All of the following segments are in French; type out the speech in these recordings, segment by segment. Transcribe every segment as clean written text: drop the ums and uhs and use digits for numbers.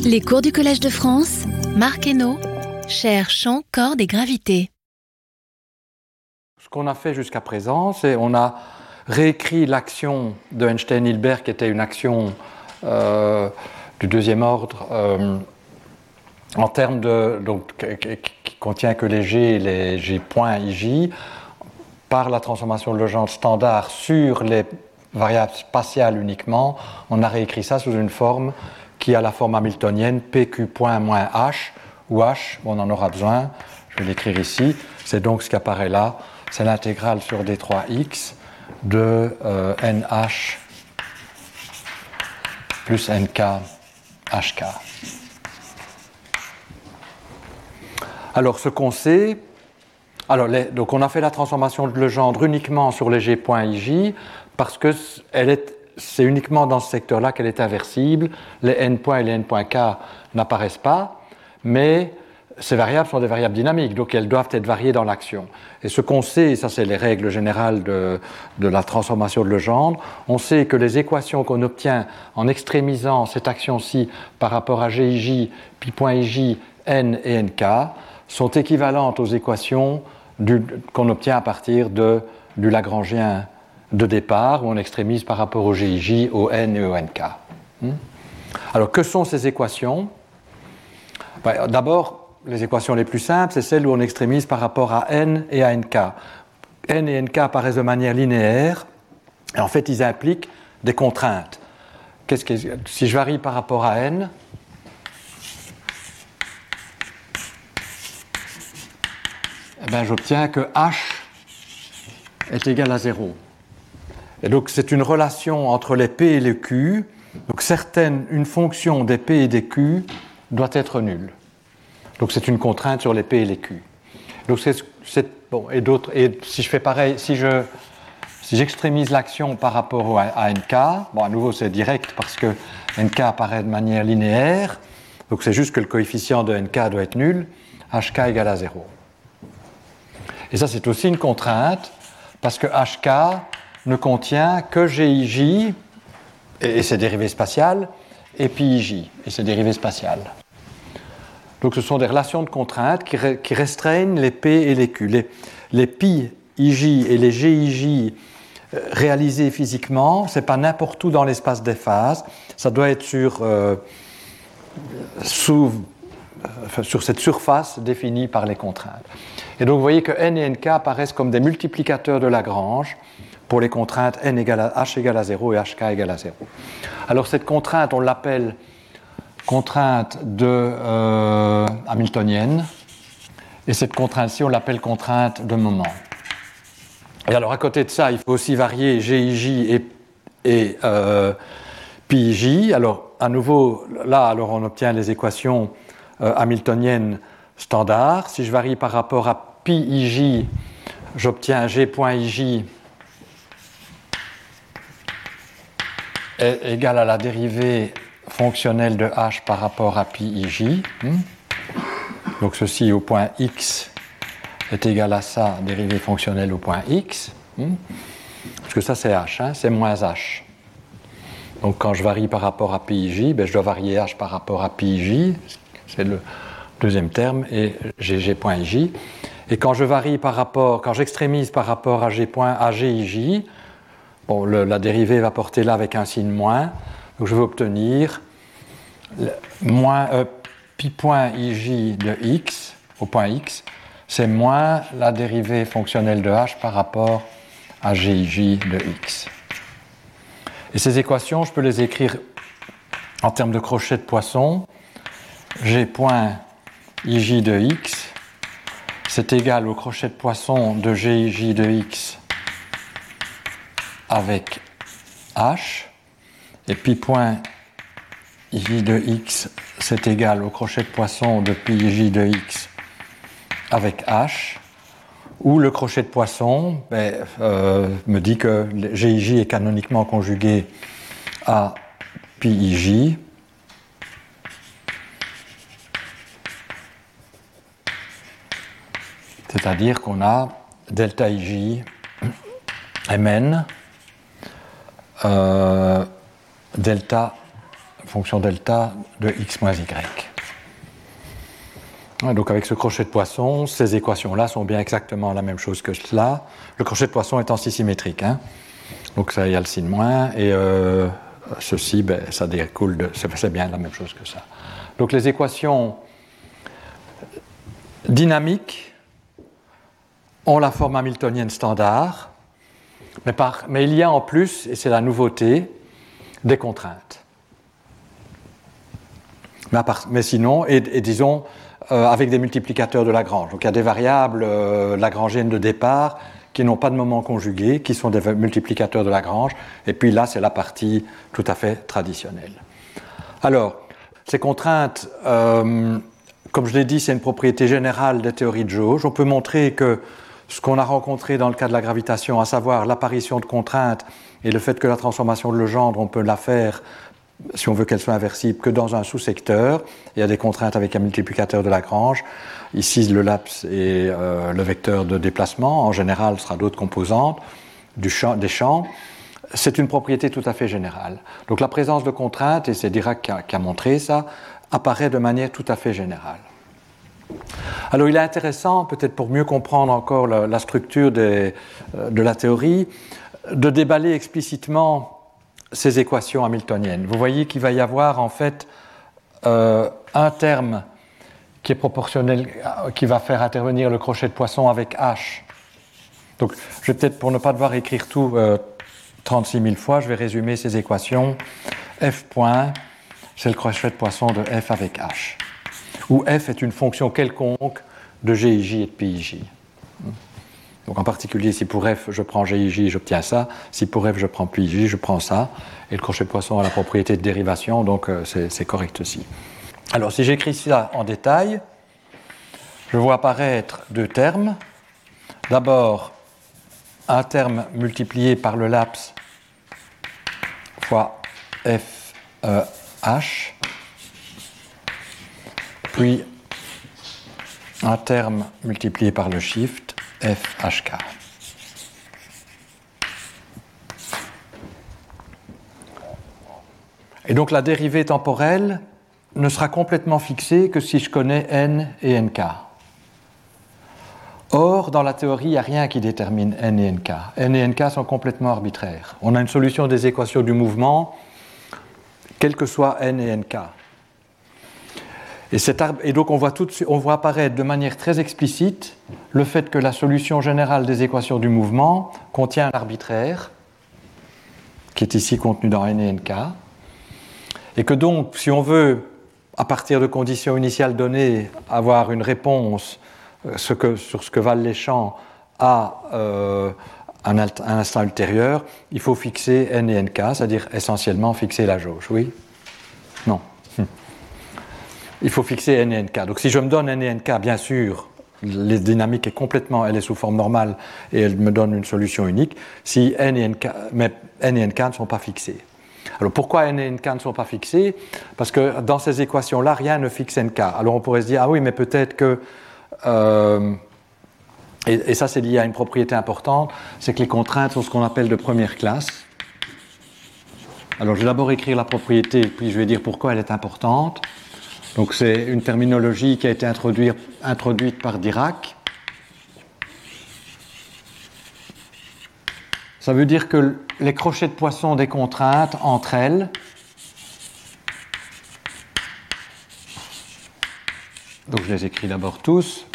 Les cours du Collège de France, Marc Hainaut, chaire champ, cordes et gravité. Ce qu'on a fait jusqu'à présent, c'est on a réécrit l'action de Einstein-Hilbert, qui était une action du deuxième ordre, en termes de donc qui contient que les G et les G points IJ, par la transformation de Legendre standard sur les variables spatiales uniquement, on a réécrit ça sous une forme qui a la forme hamiltonienne PQ point moins H, où H, on en aura besoin, je vais l'écrire ici, c'est donc ce qui apparaît là, c'est l'intégrale sur D3X de NH plus NK HK. Alors ce qu'on sait, donc on a fait la transformation de Legendre uniquement sur les G points IJ parce que c'est uniquement dans ce secteur-là qu'elle est inversible. Les N points et les N points K n'apparaissent pas, mais ces variables sont des variables dynamiques, donc elles doivent être variées dans l'action. Et ce qu'on sait, et ça c'est les règles générales de la transformation de Legendre, on sait que les équations qu'on obtient en extrémisant cette action-ci par rapport à GIJ, pi point IJ, N et NK, sont équivalentes aux équations qu'on obtient à partir du Lagrangien de départ, où on extrémise par rapport au GIJ, au N et au NK. Alors, que sont ces équations ? D'abord, les équations les plus simples, c'est celles où on extrémise par rapport à N et à NK. N et NK apparaissent de manière linéaire, et en fait, ils impliquent des contraintes. Si je varie par rapport à N, j'obtiens que H est égal à 0. Et donc, c'est une relation entre les P et les Q. Donc, une fonction des P et des Q doit être nulle. Donc, c'est une contrainte sur les P et les Q. Donc, et si je fais pareil, si j'extrémise l'action par rapport à NK, à nouveau, c'est direct parce que NK apparaît de manière linéaire. Donc, c'est juste que le coefficient de NK doit être nul. HK égale à 0. Et ça, c'est aussi une contrainte, parce que HK ne contient que GIJ et ses dérivées spatiales, et PIJ et ses dérivées spatiales. Donc ce sont des relations de contrainte qui restreignent les P et les Q. Les PIJ et les GIJ réalisés physiquement, ce n'est pas n'importe où dans l'espace des phases, ça doit être sur cette surface définie par les contraintes. Et donc vous voyez que N et NK apparaissent comme des multiplicateurs de Lagrange pour les contraintes H égale à 0 et HK égale à 0. Alors cette contrainte, on l'appelle contrainte hamiltonienne, et cette contrainte-ci, on l'appelle contrainte de moment. Et alors à côté de ça, il faut aussi varier GIJ et PIJ. Alors à nouveau, là, on obtient les équations hamiltoniennes standard. Si je varie par rapport à PIJ, j'obtiens G.IJ est égal à la dérivée fonctionnelle de H par rapport à PIJ. Donc ceci au point X est égal à ça, dérivée fonctionnelle au point X. Parce que ça c'est H, c'est moins H. Donc quand je varie par rapport à PIJ, je dois varier H par rapport à PIJ. C'est le deuxième terme, et G.IJ. Et quand j'extrémise par rapport à GIJ, la dérivée va porter là avec un signe moins, donc je vais obtenir pi.ij de x au point x, c'est moins la dérivée fonctionnelle de h par rapport à GIJ de x. Et ces équations, je peux les écrire en termes de crochet de Poisson. G.ij de x, c'est égal au crochet de Poisson de GIJ de x avec h, et pi.ij de x, c'est égal au crochet de Poisson de pi.ij de x avec h, où le crochet de Poisson me dit que GIJ est canoniquement conjugué à pi.ij, c'est-à-dire qu'on a delta ij mn delta fonction delta de x moins y. Donc avec ce crochet de poisson, ces équations-là sont bien exactement la même chose que cela. Le crochet de poisson est antisymétrique. Hein. Donc ça, il y a le signe moins, et ceci, ben, ça découle de... C'est bien la même chose que ça. Donc les équations dynamiques ont la forme hamiltonienne standard, mais il y a en plus, et c'est la nouveauté, des contraintes. Mais sinon, et disons, avec des multiplicateurs de Lagrange. Donc il y a des variables lagrangiennes de départ qui n'ont pas de moment conjugué, qui sont des multiplicateurs de Lagrange, et puis là, c'est la partie tout à fait traditionnelle. Alors, ces contraintes, comme je l'ai dit, c'est une propriété générale des théories de jauge. On peut montrer que ce qu'on a rencontré dans le cas de la gravitation, à savoir l'apparition de contraintes et le fait que la transformation de Legendre, on peut la faire, si on veut qu'elle soit inversible, que dans un sous-secteur. Il y a des contraintes avec un multiplicateur de Lagrange. Ici, le laps et le vecteur de déplacement. En général, ce sera d'autres composantes des champs. C'est une propriété tout à fait générale. Donc la présence de contraintes, et c'est Dirac qui a montré ça, apparaît de manière tout à fait générale. Alors il est intéressant, peut-être pour mieux comprendre encore la structure de la théorie, de déballer explicitement ces équations hamiltoniennes. Vous voyez qu'il va y avoir en fait un terme qui est proportionnel, qui va faire intervenir le crochet de poisson avec H. Donc je vais peut-être, pour ne pas devoir écrire tout 36 000 fois, je vais résumer ces équations. F point, c'est le crochet de poisson de F avec H, où F est une fonction quelconque de GIJ et de PIJ. Donc en particulier, si pour F je prends GIJ, j'obtiens ça. Si pour F je prends PIJ, je prends ça. Et le crochet de poisson a la propriété de dérivation, donc c'est correct aussi. Alors si j'écris ça en détail, je vois apparaître deux termes. D'abord, un terme multiplié par le laps fois F H, puis un terme multiplié par le shift F HK. Et donc la dérivée temporelle ne sera complètement fixée que si je connais n et nk. Or, dans la théorie, il n'y a rien qui détermine n et nk. N et nk sont complètement arbitraires. On a une solution des équations du quel que soit n et nk. Et donc on voit apparaître de manière très explicite le fait que la solution générale des équations du mouvement contient l'arbitraire, qui est ici contenu dans n et nk, et que donc, si on veut, à partir de conditions initiales données, avoir une réponse sur ce que valent les champs à un instant ultérieur, il faut fixer n et nk, c'est-à-dire essentiellement fixer la jauge. Oui ? Non. Il faut fixer n et nk. Donc si je me donne n et nk, bien sûr, les dynamiques elle est sous forme normale et elle me donne une solution unique. Si mais n et nk ne sont pas fixés. Alors pourquoi n et nk ne sont pas fixés ? Parce que dans ces équations-là, rien ne fixe nk. Alors on pourrait se dire, ah oui, mais peut-être que... et ça c'est lié à une propriété importante, c'est que les contraintes sont ce qu'on appelle de première classe. Alors je vais d'abord écrire la propriété, puis je vais dire pourquoi elle est importante. Donc c'est une terminologie qui a été introduite par Dirac. Ça veut dire que les crochets de poisson des contraintes entre elles, donc je les écris d'abord tous,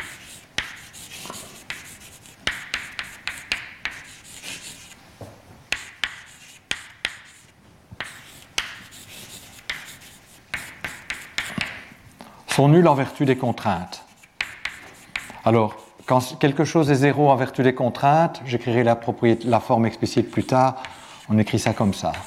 sont nuls en vertu des contraintes. Alors, quand quelque chose est zéro en vertu des contraintes, j'écrirai la forme explicite plus tard, on écrit ça comme ça.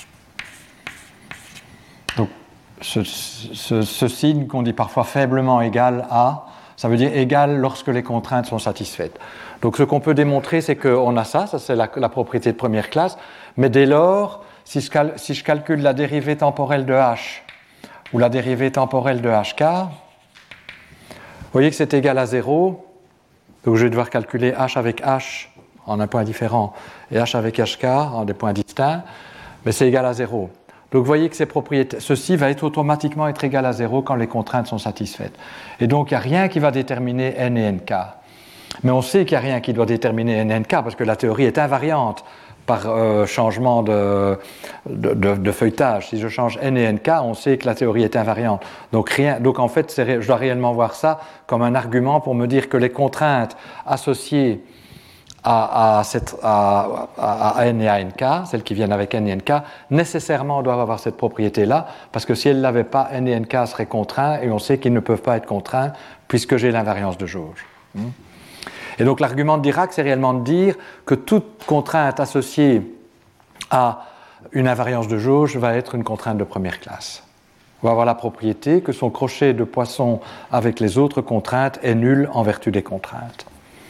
Donc, ce signe qu'on dit parfois faiblement égal à, ça veut dire égal lorsque les contraintes sont satisfaites. Donc ce qu'on peut démontrer, c'est qu'on a ça c'est la propriété de première classe, mais dès lors, si je calcule la dérivée temporelle de h, ou la dérivée temporelle de hk, vous voyez que c'est égal à 0, donc je vais devoir calculer h avec h en un point différent, et h avec hk en des points distincts, mais c'est égal à 0. Donc vous voyez que ceci va automatiquement être égal à 0 quand les contraintes sont satisfaites. Et donc il n'y a rien qui va déterminer n et nk. Mais on sait qu'il n'y a rien qui doit déterminer n et nk parce que la théorie est invariante par changement de feuilletage. Si je change n et nk, on sait que la théorie est invariante. Donc en fait, je dois réellement voir ça comme un argument pour me dire que les contraintes associées à n et à nk, celles qui viennent avec n et nk, nécessairement doivent avoir cette propriété-là, parce que si elles ne l'avaient pas, n et nk seraient contraints, et on sait qu'ils ne peuvent pas être contraints, puisque j'ai l'invariance de jauge. Et donc l'argument de Dirac, c'est réellement de dire que toute contrainte associée à une invariance de jauge va être une contrainte de première classe. On va avoir la propriété que son crochet de Poisson avec les autres contraintes est nul en vertu des contraintes.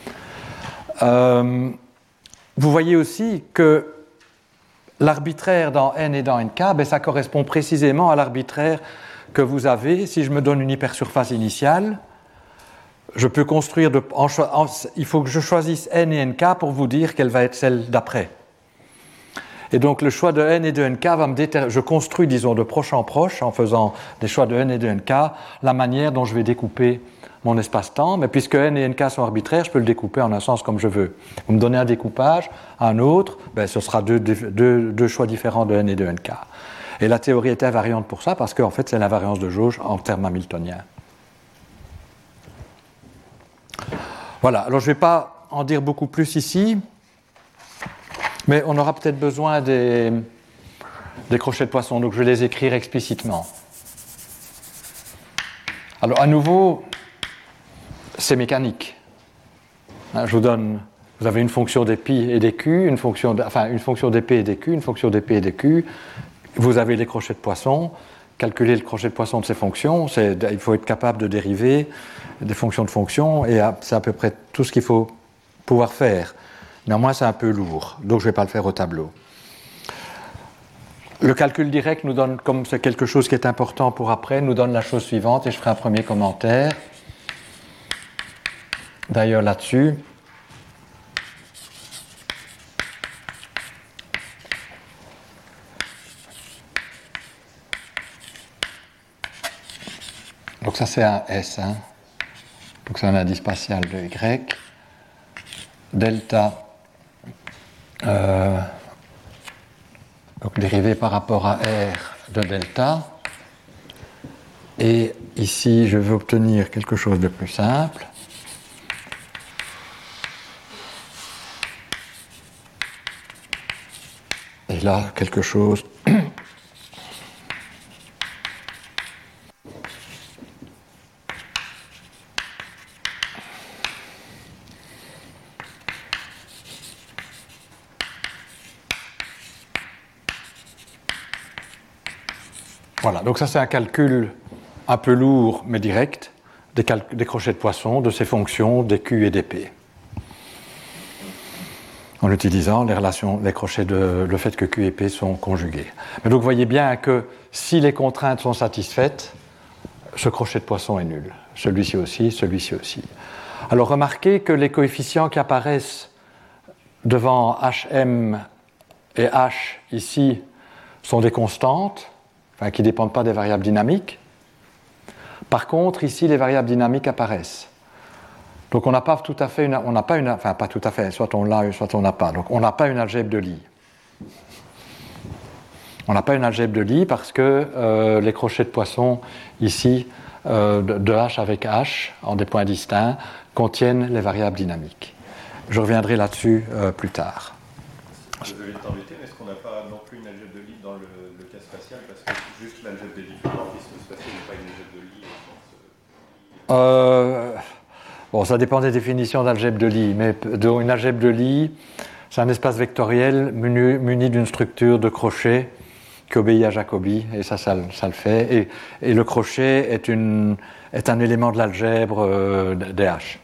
Vous voyez aussi que l'arbitraire dans n et dans nk, ça correspond précisément à l'arbitraire que vous avez si je me donne une hypersurface initiale. Je peux construire, il faut que je choisisse n et nk pour vous dire quelle va être celle d'après. Et donc le choix de n et de nk va me déterminer, je construis disons de proche en proche en faisant des choix de n et de nk, la manière dont je vais découper mon espace-temps, mais puisque n et nk sont arbitraires, je peux le découper en un sens comme je veux. Vous me donnez un découpage, un autre, ce sera deux choix différents de n et de nk. Et la théorie est invariante pour ça, parce qu'en fait c'est l'invariance de jauge en termes hamiltoniens. Voilà, alors je ne vais pas en dire beaucoup plus ici, mais on aura peut-être besoin des crochets de Poisson, donc je vais les écrire explicitement. Alors à nouveau, c'est mécanique. Je vous donne, vous avez une fonction des pi et des q, une fonction des p et des q, une fonction des p et des q. Vous avez les crochets de Poisson. Calculer le crochet de Poisson de ces fonctions, il faut être capable de dériver des fonctions de fonctions, et c'est à peu près tout ce qu'il faut pouvoir faire. Néanmoins, c'est un peu lourd, donc je ne vais pas le faire au tableau. Le calcul direct nous donne, comme c'est quelque chose qui est important pour après, nous donne la chose suivante, et je ferai un premier commentaire. D'ailleurs, là-dessus, donc ça c'est un S, donc c'est un indice spatial de Y, delta, donc dérivé par rapport à R de delta, et ici je veux obtenir quelque chose de plus simple. Et là, quelque chose voilà, donc ça c'est un calcul un peu lourd mais direct des crochets de Poisson, de ces fonctions des Q et des P. En utilisant les crochets le fait que Q et P sont conjugués. Mais donc vous voyez bien que si les contraintes sont satisfaites, ce crochet de Poisson est nul. Celui-ci aussi, celui-ci aussi. Alors remarquez que les coefficients qui apparaissent devant HM et H ici sont des constantes, qui ne dépendent pas des variables dynamiques. Par contre, ici, les variables dynamiques apparaissent. Donc on n'a pas tout à fait pas tout à fait, soit on l'a, soit on n'a pas. Donc on n'a pas une algèbre de Lie. On n'a pas une algèbre de Lie parce que les crochets de Poisson, ici, de H avec H, en des points distincts, contiennent les variables dynamiques. Je reviendrai là-dessus plus tard. Désolé de t'embêter, mais est-ce qu'on n'a pas non plus une algèbre de Lie dans le cas spatial, parce que juste l'algèbre des difféomorphismes spatiaux n'est pas une algèbre de Lie au sens... Bon, ça dépend des définitions d'algèbre de Lie, mais une algèbre de Lie, c'est un espace vectoriel muni d'une structure de crochet qui obéit à Jacobi, et ça le fait. Et le crochet est un élément de l'algèbre des H,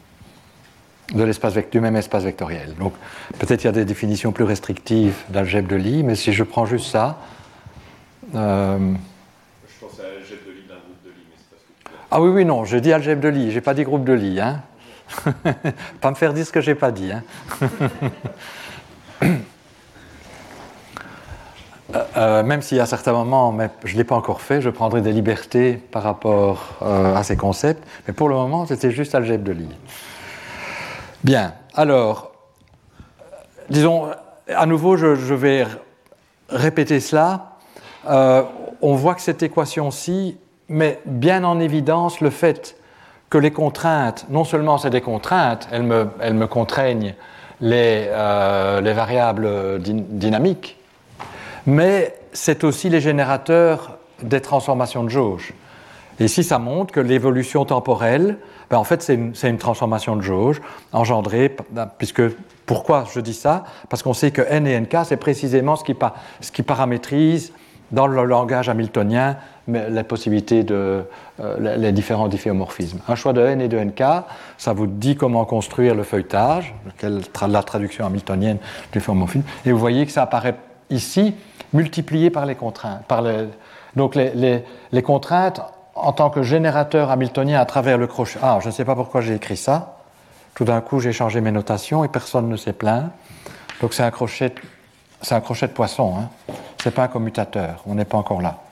du même espace vectoriel. Donc peut-être il y a des définitions plus restrictives d'algèbre de Lie, mais si je prends juste ça... Je pense à l'algèbre de Lie d'un groupe de Lie, mais c'est pas ce que tu as. Ah oui, non, j'ai dit algèbre de Lie, j'ai pas dit groupe de Lie. Pas me faire dire ce que j'ai pas dit. même si à certains moments, mais je ne l'ai pas encore fait, je prendrai des libertés par rapport à ces concepts, mais pour le moment, c'était juste algèbre de Lie. Bien, alors, disons, à nouveau, je vais répéter cela. On voit que cette équation-ci met bien en évidence le fait que les contraintes, non seulement c'est des contraintes, elles me contraignent les variables dynamiques, mais c'est aussi les générateurs des transformations de jauge. Et ici, ça montre que l'évolution temporelle, en fait, c'est une transformation de jauge engendrée, puisque, pourquoi je dis ça? Parce qu'on sait que n et nk, c'est précisément ce qui paramétrise dans le langage hamiltonien les possibilités les différents difféomorphismes. Un choix de n et de nk, ça vous dit comment construire le feuilletage, la traduction hamiltonienne du difféomorphisme, et vous voyez que ça apparaît ici multiplié par les contraintes. Donc les contraintes en tant que générateur hamiltonien à travers le crochet. Ah, je ne sais pas pourquoi j'ai écrit ça. Tout d'un coup, j'ai changé mes notations et personne ne s'est plaint. Donc c'est un crochet de poisson. Hein. Ce n'est pas un commutateur. On n'est pas encore là.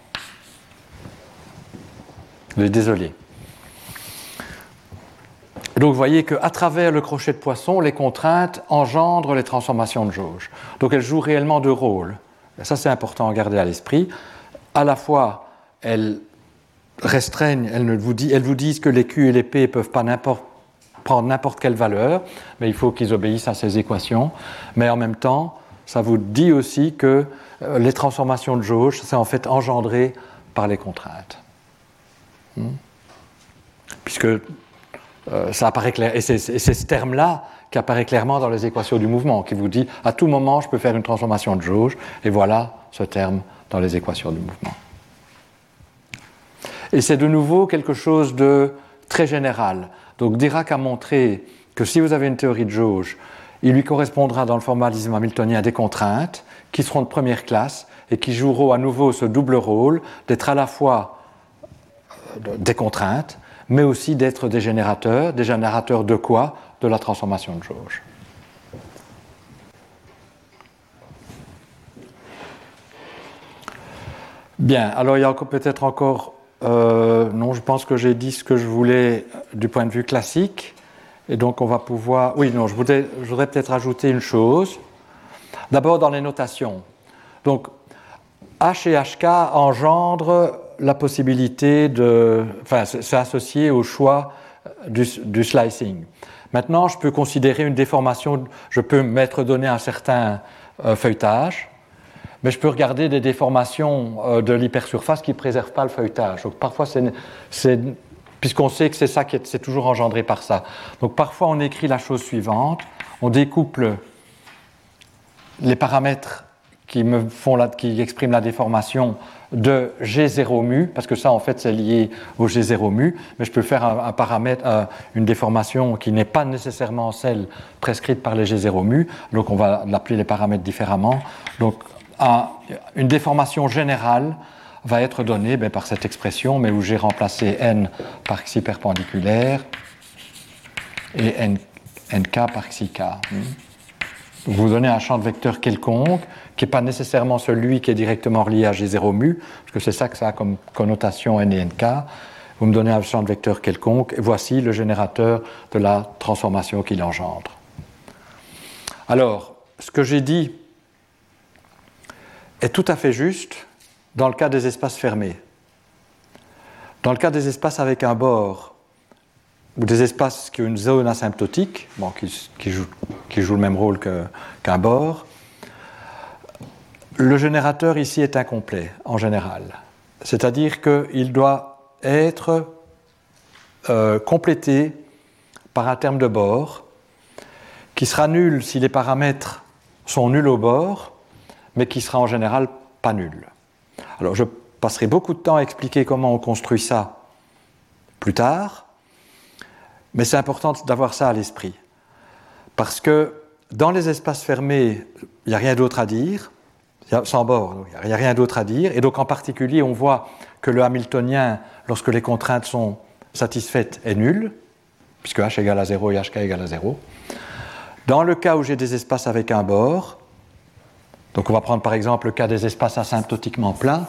Désolé. Donc vous voyez qu'à travers le crochet de poisson, les contraintes engendrent les transformations de jauge. Donc elles jouent réellement deux rôles. Et ça, c'est important à garder à l'esprit. À la fois, elles restreignent, elles vous disent que les Q et les P ne peuvent pas prendre n'importe quelle valeur, mais il faut qu'ils obéissent à ces équations. Mais en même temps, ça vous dit aussi que les transformations de jauge, c'est en fait engendré par les contraintes. Puisque ça apparaît clair, et c'est ce terme-là qui apparaît clairement dans les équations du mouvement, qui vous dit à tout moment je peux faire une transformation de jauge, et voilà ce terme dans les équations du mouvement. Et c'est de nouveau quelque chose de très général. Donc Dirac a montré que si vous avez une théorie de jauge, il lui correspondra dans le formalisme hamiltonien des contraintes qui seront de première classe et qui joueront à nouveau ce double rôle d'être à la fois des contraintes, mais aussi d'être des générateurs de quoi? De la transformation de jauge. Bien, alors il y a peut-être encore... non, je pense que j'ai dit ce que je voulais du point de vue classique, et donc on va pouvoir... Oui, non, je voudrais peut-être ajouter une chose. D'abord dans les notations. Donc, H et HK engendrent la possibilité de... Enfin, c'est associé au choix du slicing. Maintenant, je peux considérer une déformation, je peux m'être donné un certain feuilletage, mais je peux regarder des déformations de l'hypersurface qui ne préservent pas le feuilletage. Donc parfois, puisqu'on sait que c'est ça c'est toujours engendré par ça. Donc parfois, on écrit la chose suivante, on découple les paramètres qui expriment la déformation de G0 mu, parce que ça en fait c'est lié au G0 mu, mais je peux faire un paramètre, une déformation qui n'est pas nécessairement celle prescrite par les G0 mu, donc on va l'appeler les paramètres différemment. Donc une déformation générale va être donnée par cette expression, mais où j'ai remplacé n par xi perpendiculaire et nk par xik. Vous donnez un champ de vecteurs quelconque, qui n'est pas nécessairement celui qui est directement relié à G0 mu, parce que c'est ça que ça a comme connotation n et nk. Vous me donnez un champ de vecteurs quelconque, et voici le générateur de la transformation qu'il engendre. Alors, ce que j'ai dit est tout à fait juste dans le cas des espaces fermés. Dans le cas des espaces avec un bord, ou des espaces qui ont une zone asymptotique, qui joue le même rôle qu'un bord, le générateur ici est incomplet, en général. C'est-à-dire qu'il doit être complété par un terme de bord qui sera nul si les paramètres sont nuls au bord, mais qui sera en général pas nul. Alors je passerai beaucoup de temps à expliquer comment on construit ça plus tard, mais c'est important d'avoir ça à l'esprit. Parce que dans les espaces fermés, il n'y a rien d'autre à dire, sans bord, il n'y a rien d'autre à dire, et donc en particulier on voit que le hamiltonien, lorsque les contraintes sont satisfaites, est nul, puisque h égale à 0 et hk égale à 0. Dans le cas où j'ai des espaces avec un bord, Donc on va prendre par exemple le cas des espaces asymptotiquement plats.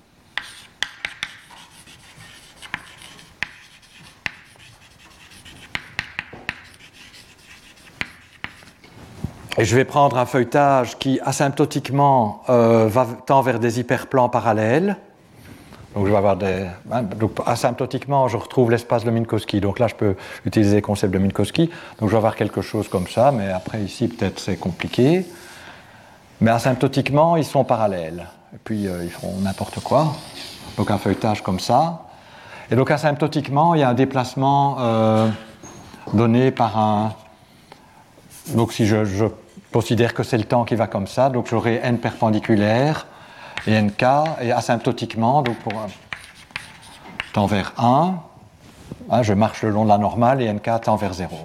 Et je vais prendre un feuilletage qui asymptotiquement tend vers des hyperplans parallèles. Donc je vais avoir donc asymptotiquement, je retrouve l'espace de Minkowski. Donc là, je peux utiliser le concept de Minkowski. Donc je vais avoir quelque chose comme ça, mais après ici, peut-être c'est compliqué. Mais asymptotiquement, ils sont parallèles. Et puis ils font n'importe quoi. Donc un feuilletage comme ça. Et donc asymptotiquement, il y a un déplacement donné par un... Donc si je considère que c'est le temps qui va comme ça, donc j'aurai n perpendiculaire et nk, et asymptotiquement, donc pour tend vers 1, je marche le long de la normale et nk tend vers 0.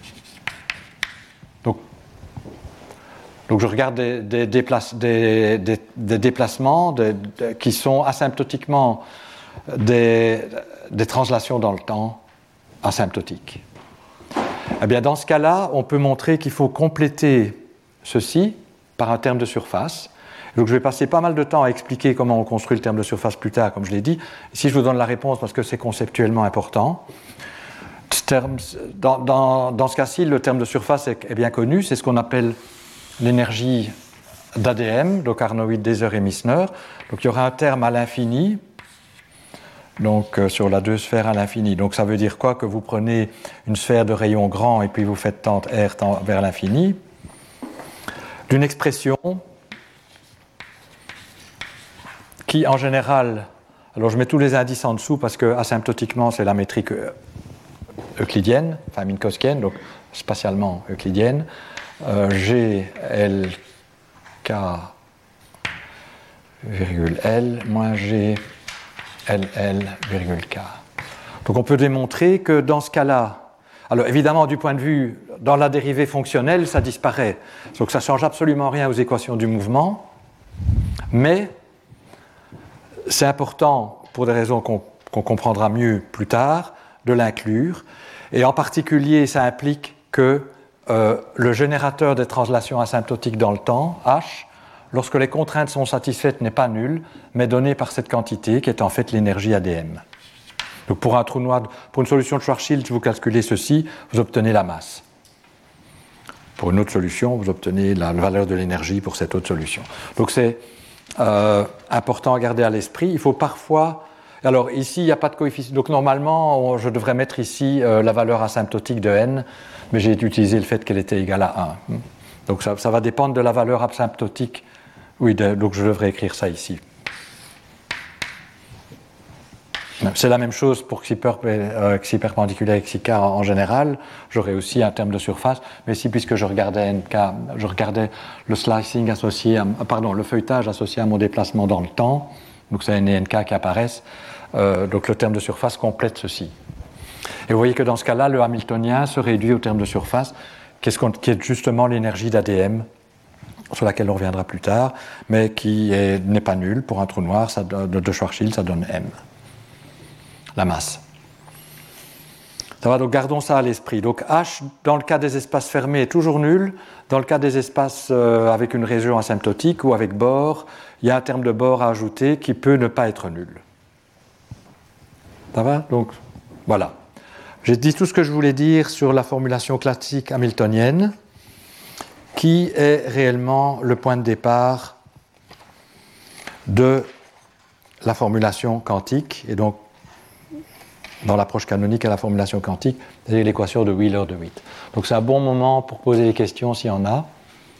Donc je regarde des déplacements qui sont asymptotiquement des translations dans le temps asymptotiques. Eh bien, dans ce cas-là, on peut montrer qu'il faut compléter ceci par un terme de surface. Donc je vais passer pas mal de temps à expliquer comment on construit le terme de surface plus tard, comme je l'ai dit. Ici, je vous donne la réponse parce que c'est conceptuellement important. Dans ce cas-ci, le terme de surface est bien connu. C'est ce qu'on appelle l'énergie d'ADM, donc Arnold, Deser et Misner. Donc il y aura un terme à l'infini, donc sur la 2 sphères à l'infini. Donc ça veut dire quoi? Que vous prenez une sphère de rayon grand et puis vous faites tendre R vers l'infini, d'une expression qui en général, alors je mets tous les indices en dessous parce que asymptotiquement c'est la métrique euclidienne, enfin minkowskienne, donc spatialement euclidienne, G, L, K, virgule L, moins G, L, L, virgule K. Donc on peut démontrer que dans ce cas-là, alors évidemment du point de vue, dans la dérivée fonctionnelle, ça disparaît. Donc ça ne change absolument rien aux équations du mouvement, mais c'est important, pour des raisons qu'on comprendra mieux plus tard, de l'inclure. Et en particulier, ça implique que le générateur des translations asymptotiques dans le temps, H, lorsque les contraintes sont satisfaites, n'est pas nul, mais donné par cette quantité qui est en fait l'énergie ADM. Donc pour un trou noir, pour une solution de Schwarzschild, vous calculez ceci, vous obtenez la masse. Pour une autre solution, vous obtenez la valeur de l'énergie pour cette autre solution. Donc c'est important à garder à l'esprit. Il faut parfois... Alors ici, il n'y a pas de coefficient. Donc normalement, je devrais mettre ici la valeur asymptotique de n, mais j'ai utilisé le fait qu'elle était égale à 1. Donc ça va dépendre de la valeur asymptotique. Oui, donc je devrais écrire ça ici. C'est la même chose pour xi perpendiculaire et xi car en général. J'aurais aussi un terme de surface, mais ici, puisque je regardais nk, je regardais le slicing associé, le feuilletage associé à mon déplacement dans le temps. Donc c'est n et nk qui apparaissent. Donc le terme de surface complète ceci. Et vous voyez que dans ce cas-là, le hamiltonien se réduit au terme de surface, qui est justement l'énergie d'ADM, sur laquelle on reviendra plus tard, mais qui n'est pas nulle. Pour un trou noir de Schwarzschild, ça donne m. La masse. Ça va, donc gardons ça à l'esprit. Donc H, dans le cas des espaces fermés, est toujours nul. Dans le cas des espaces avec une région asymptotique ou avec bord, il y a un terme de bord à ajouter qui peut ne pas être nul. Ça va? Donc, voilà. J'ai dit tout ce que je voulais dire sur la formulation classique hamiltonienne, qui est réellement le point de départ de la formulation quantique, et donc dans l'approche canonique à la formulation quantique, c'est l'équation de Wheeler-de Witt. Donc c'est un bon moment pour poser des questions s'il y en a.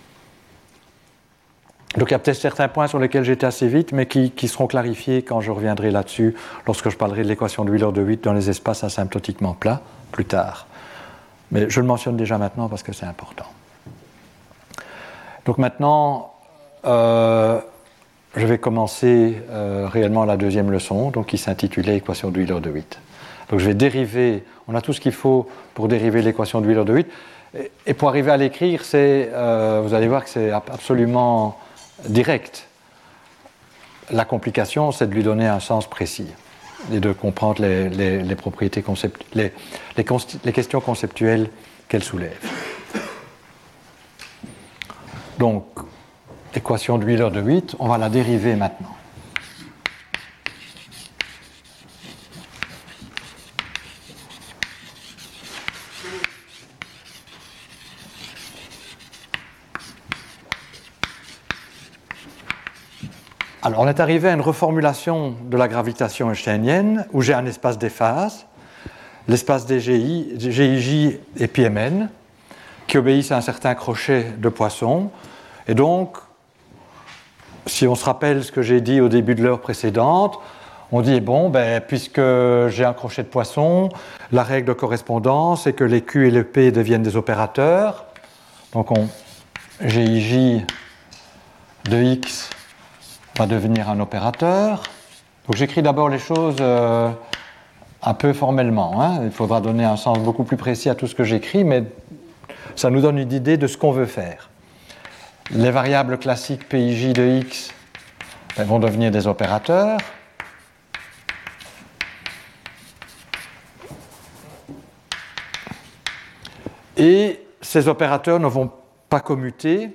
Donc il y a peut-être certains points sur lesquels j'étais assez vite, mais qui seront clarifiés quand je reviendrai là-dessus, lorsque je parlerai de l'équation de Wheeler-de Witt dans les espaces asymptotiquement plats, plus tard. Mais je le mentionne déjà maintenant parce que c'est important. Donc maintenant, je vais commencer réellement la deuxième leçon, donc qui s'intitulait équation de Wheeler-de Witt. Donc je vais dériver, on a tout ce qu'il faut pour dériver l'équation de Wheeler-de Witt, et pour arriver à l'écrire, vous allez voir que c'est absolument direct. La complication, c'est de lui donner un sens précis et de comprendre les propriétés les questions conceptuelles qu'elle soulève. Donc, équation d'Euler de 8, on va la dériver maintenant. Alors, on est arrivé à une reformulation de la gravitation einsteinienne où j'ai un espace des phases, l'espace des GIJ et pi Mn, qui obéissent à un certain crochet de Poisson. Et donc, si on se rappelle ce que j'ai dit au début de l'heure précédente, on dit, bon, puisque j'ai un crochet de Poisson, la règle de correspondance est que les Q et les P deviennent des opérateurs. Donc, GIJ de X va devenir un opérateur. Donc j'écris d'abord les choses un peu formellement. Hein. Il faudra donner un sens beaucoup plus précis à tout ce que j'écris, mais ça nous donne une idée de ce qu'on veut faire. Les variables classiques PIJ de X vont devenir des opérateurs. Et ces opérateurs ne vont pas commuter.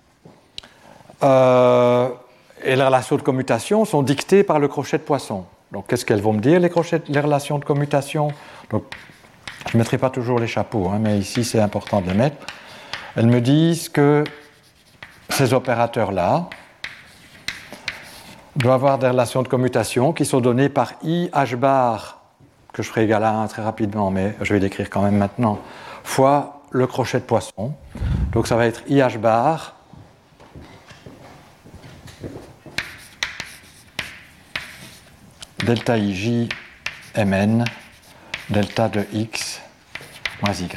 Et les relations de commutation sont dictées par le crochet de Poisson. Donc, qu'est-ce qu'elles vont me dire, les relations de commutation? Donc, je ne mettrai pas toujours les chapeaux, hein, mais ici, c'est important de les mettre. Elles me disent que ces opérateurs-là doivent avoir des relations de commutation qui sont données par I h bar, que je ferai égal à 1 très rapidement, mais je vais l'écrire quand même maintenant, fois le crochet de Poisson. Donc, ça va être I h bar delta ij mn delta de x moins y.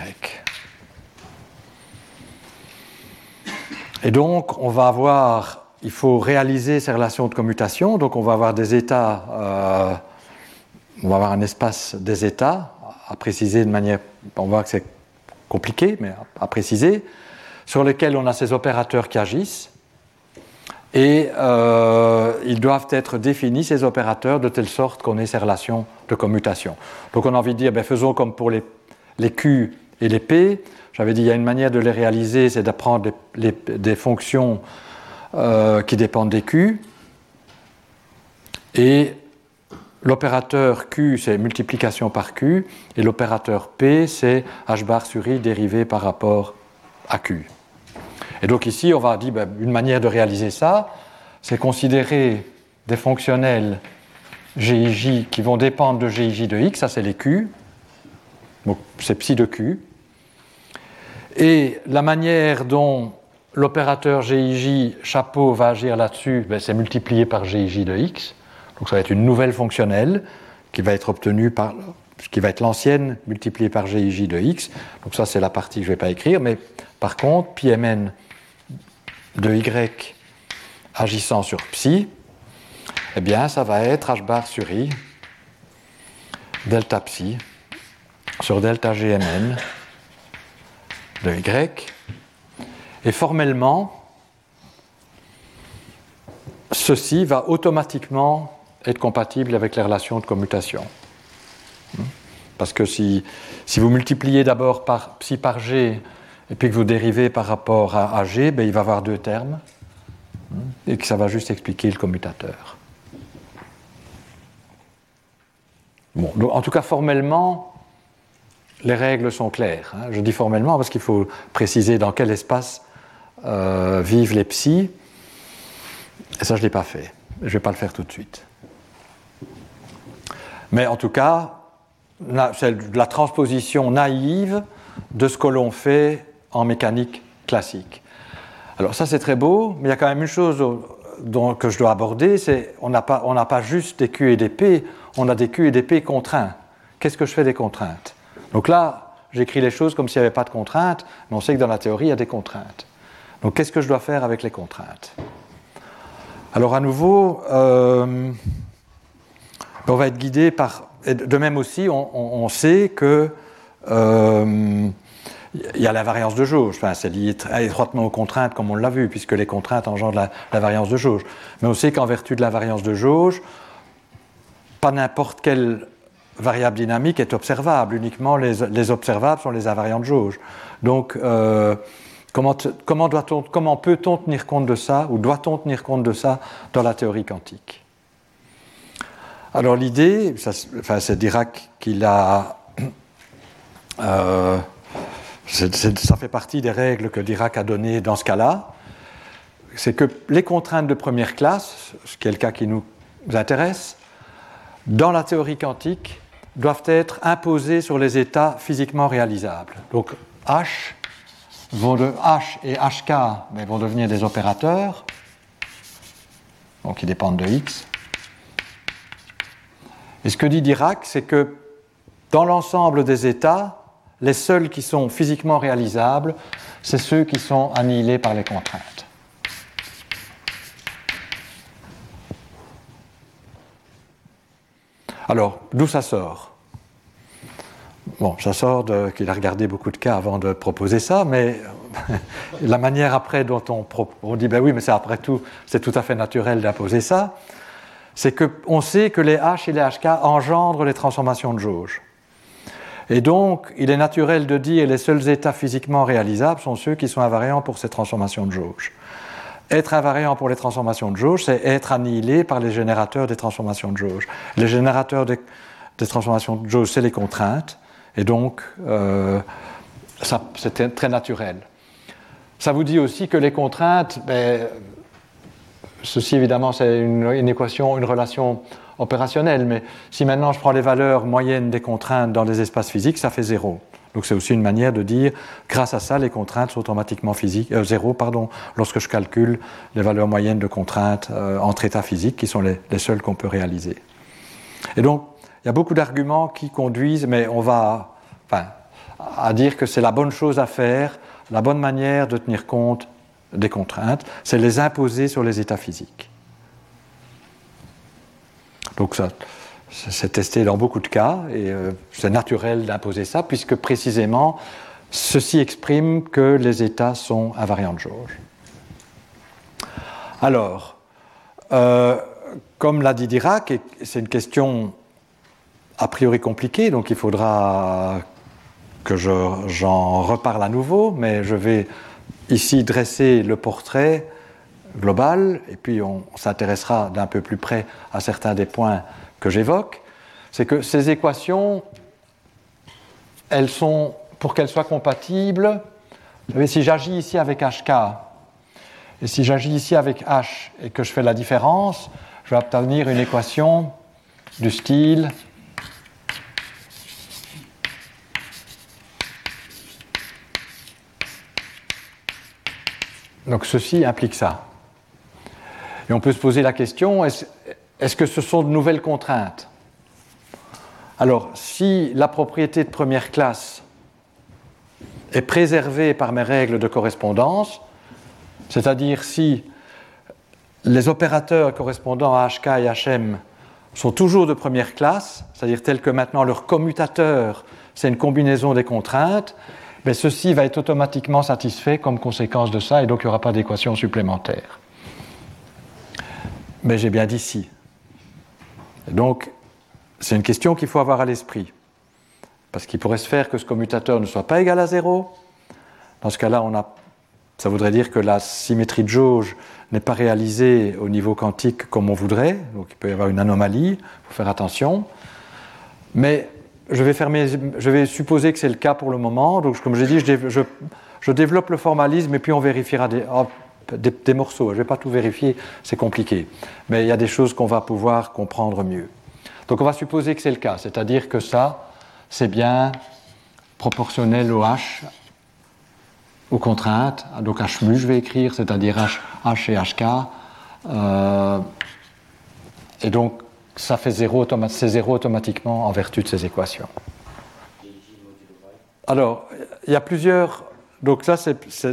Et donc, on va avoir, il faut réaliser ces relations de commutation, donc on va avoir des états, on va avoir un espace des états, à préciser de manière, on voit que c'est compliqué, mais à préciser, sur lesquels on a ces opérateurs qui agissent. Et ils doivent être définis, ces opérateurs, de telle sorte qu'on ait ces relations de commutation. Donc on a envie de dire, faisons comme pour les Q et les P. J'avais dit, il y a une manière de les réaliser, c'est d'apprendre des fonctions qui dépendent des Q. Et l'opérateur Q, c'est multiplication par Q, et l'opérateur P, c'est H bar sur I dérivé par rapport à Q. Et donc ici, on va dire, une manière de réaliser ça, c'est considérer des fonctionnels GIJ qui vont dépendre de GIJ de X, ça c'est les Q, donc c'est psi de Q. Et la manière dont l'opérateur GIJ chapeau va agir là-dessus, c'est multiplié par GIJ de X, donc ça va être une nouvelle fonctionnelle qui va être obtenue par, qui va être l'ancienne multipliée par GIJ de X, donc ça c'est la partie que je ne vais pas écrire, mais par contre, pi Mn de Y agissant sur psi, eh bien, ça va être H bar sur I, delta psi, sur delta GMN de Y. Et formellement, ceci va automatiquement être compatible avec les relations de commutation. Parce que si vous multipliez d'abord par psi par G, et puis que vous dérivez par rapport à G, il va y avoir deux termes, et que ça va juste expliquer le commutateur. Bon, donc, en tout cas, formellement, les règles sont claires. Je dis formellement parce qu'il faut préciser dans quel espace vivent les psi, et ça, je ne l'ai pas fait. Je ne vais pas le faire tout de suite. Mais en tout cas, c'est de la transposition naïve de ce que l'on fait en mécanique classique. Alors ça c'est très beau, mais il y a quand même une chose que je dois aborder, c'est on n'a pas juste des Q et des P, on a des Q et des P contraints. Qu'est-ce que je fais des contraintes? Donc là, j'écris les choses comme s'il n'y avait pas de contraintes, mais on sait que dans la théorie, il y a des contraintes. Donc qu'est-ce que je dois faire avec les contraintes? Alors à nouveau, on va être guidé par... De même aussi, on sait que il y a la variance de jauge, enfin, c'est lié étroitement aux contraintes comme on l'a vu, puisque les contraintes engendrent la variance de jauge. Mais on sait qu'en vertu de la variance de jauge, pas n'importe quelle variable dynamique est observable, uniquement les observables sont les invariants de jauge. Donc Comment peut-on tenir compte de ça, ou doit-on tenir compte de ça dans la théorie quantique? Alors l'idée, c'est Dirac qui l'a... ça fait partie des règles que Dirac a données dans ce cas-là, c'est que les contraintes de première classe, ce qui est le cas qui nous intéresse, dans la théorie quantique, doivent être imposées sur les états physiquement réalisables. Donc H et HK vont devenir des opérateurs, donc ils dépendent de X. Et ce que dit Dirac, c'est que dans l'ensemble des états, les seuls qui sont physiquement réalisables, c'est ceux qui sont annihilés par les contraintes. Alors, d'où ça sort? Bon, ça sort qu'il a regardé beaucoup de cas avant de proposer ça, mais la manière après dont on dit, ben oui, mais c'est après tout, c'est tout à fait naturel d'imposer ça, c'est qu'on sait que les H et les HK engendrent les transformations de jauge. Et donc, il est naturel de dire que les seuls états physiquement réalisables sont ceux qui sont invariants pour ces transformations de jauge. Être invariant pour les transformations de jauge, c'est être annihilé par les générateurs des transformations de jauge. Les générateurs des transformations de jauge, c'est les contraintes, et donc, c'est très naturel. Ça vous dit aussi que les contraintes, ceci évidemment, c'est une équation, une relation opérationnelle, mais si maintenant je prends les valeurs moyennes des contraintes dans les espaces physiques, ça fait 0. Donc c'est aussi une manière de dire, grâce à ça, les contraintes sont automatiquement zéro, lorsque je calcule les valeurs moyennes de contraintes entre états physiques, qui sont les seules qu'on peut réaliser. Et donc, il y a beaucoup d'arguments qui conduisent, mais on va à dire que c'est la bonne chose à faire, la bonne manière de tenir compte des contraintes, c'est les imposer sur les états physiques. Donc ça, c'est testé dans beaucoup de cas, et c'est naturel d'imposer ça, puisque précisément, ceci exprime que les états sont invariants de jauge. Alors, comme l'a dit Dirac, et c'est une question a priori compliquée, donc il faudra que j'en reparle à nouveau, mais je vais ici dresser le portrait global, et puis on s'intéressera d'un peu plus près à certains des points que j'évoque. C'est que ces équations, elles sont, pour qu'elles soient compatibles, si j'agis ici avec HK, et si j'agis ici avec H, et que je fais la différence, je vais obtenir une équation du style donc ceci implique ça. Et on peut se poser la question, est-ce que ce sont de nouvelles contraintes? Alors, si la propriété de première classe est préservée par mes règles de correspondance, c'est-à-dire si les opérateurs correspondant à HK et HM sont toujours de première classe, c'est-à-dire tels que maintenant leur commutateur, c'est une combinaison des contraintes, mais ceci va être automatiquement satisfait comme conséquence de ça, et donc il n'y aura pas d'équation supplémentaire. Mais j'ai bien dit si. Et donc, c'est une question qu'il faut avoir à l'esprit. Parce qu'il pourrait se faire que ce commutateur ne soit pas égal à 0. Dans ce cas-là, ça voudrait dire que la symétrie de jauge n'est pas réalisée au niveau quantique comme on voudrait. Donc il peut y avoir une anomalie, il faut faire attention. Mais je vais supposer que c'est le cas pour le moment. Donc comme j'ai dit, je développe le formalisme et puis on vérifiera des morceaux. Je ne vais pas tout vérifier, c'est compliqué. Mais il y a des choses qu'on va pouvoir comprendre mieux. Donc on va supposer que c'est le cas, c'est-à-dire que ça, c'est bien proportionnel au H, aux contraintes. Donc H mu, je vais écrire, c'est-à-dire H et HK. Et donc ça fait c'est 0 automatiquement en vertu de ces équations. Alors, il y a plusieurs... Donc ça,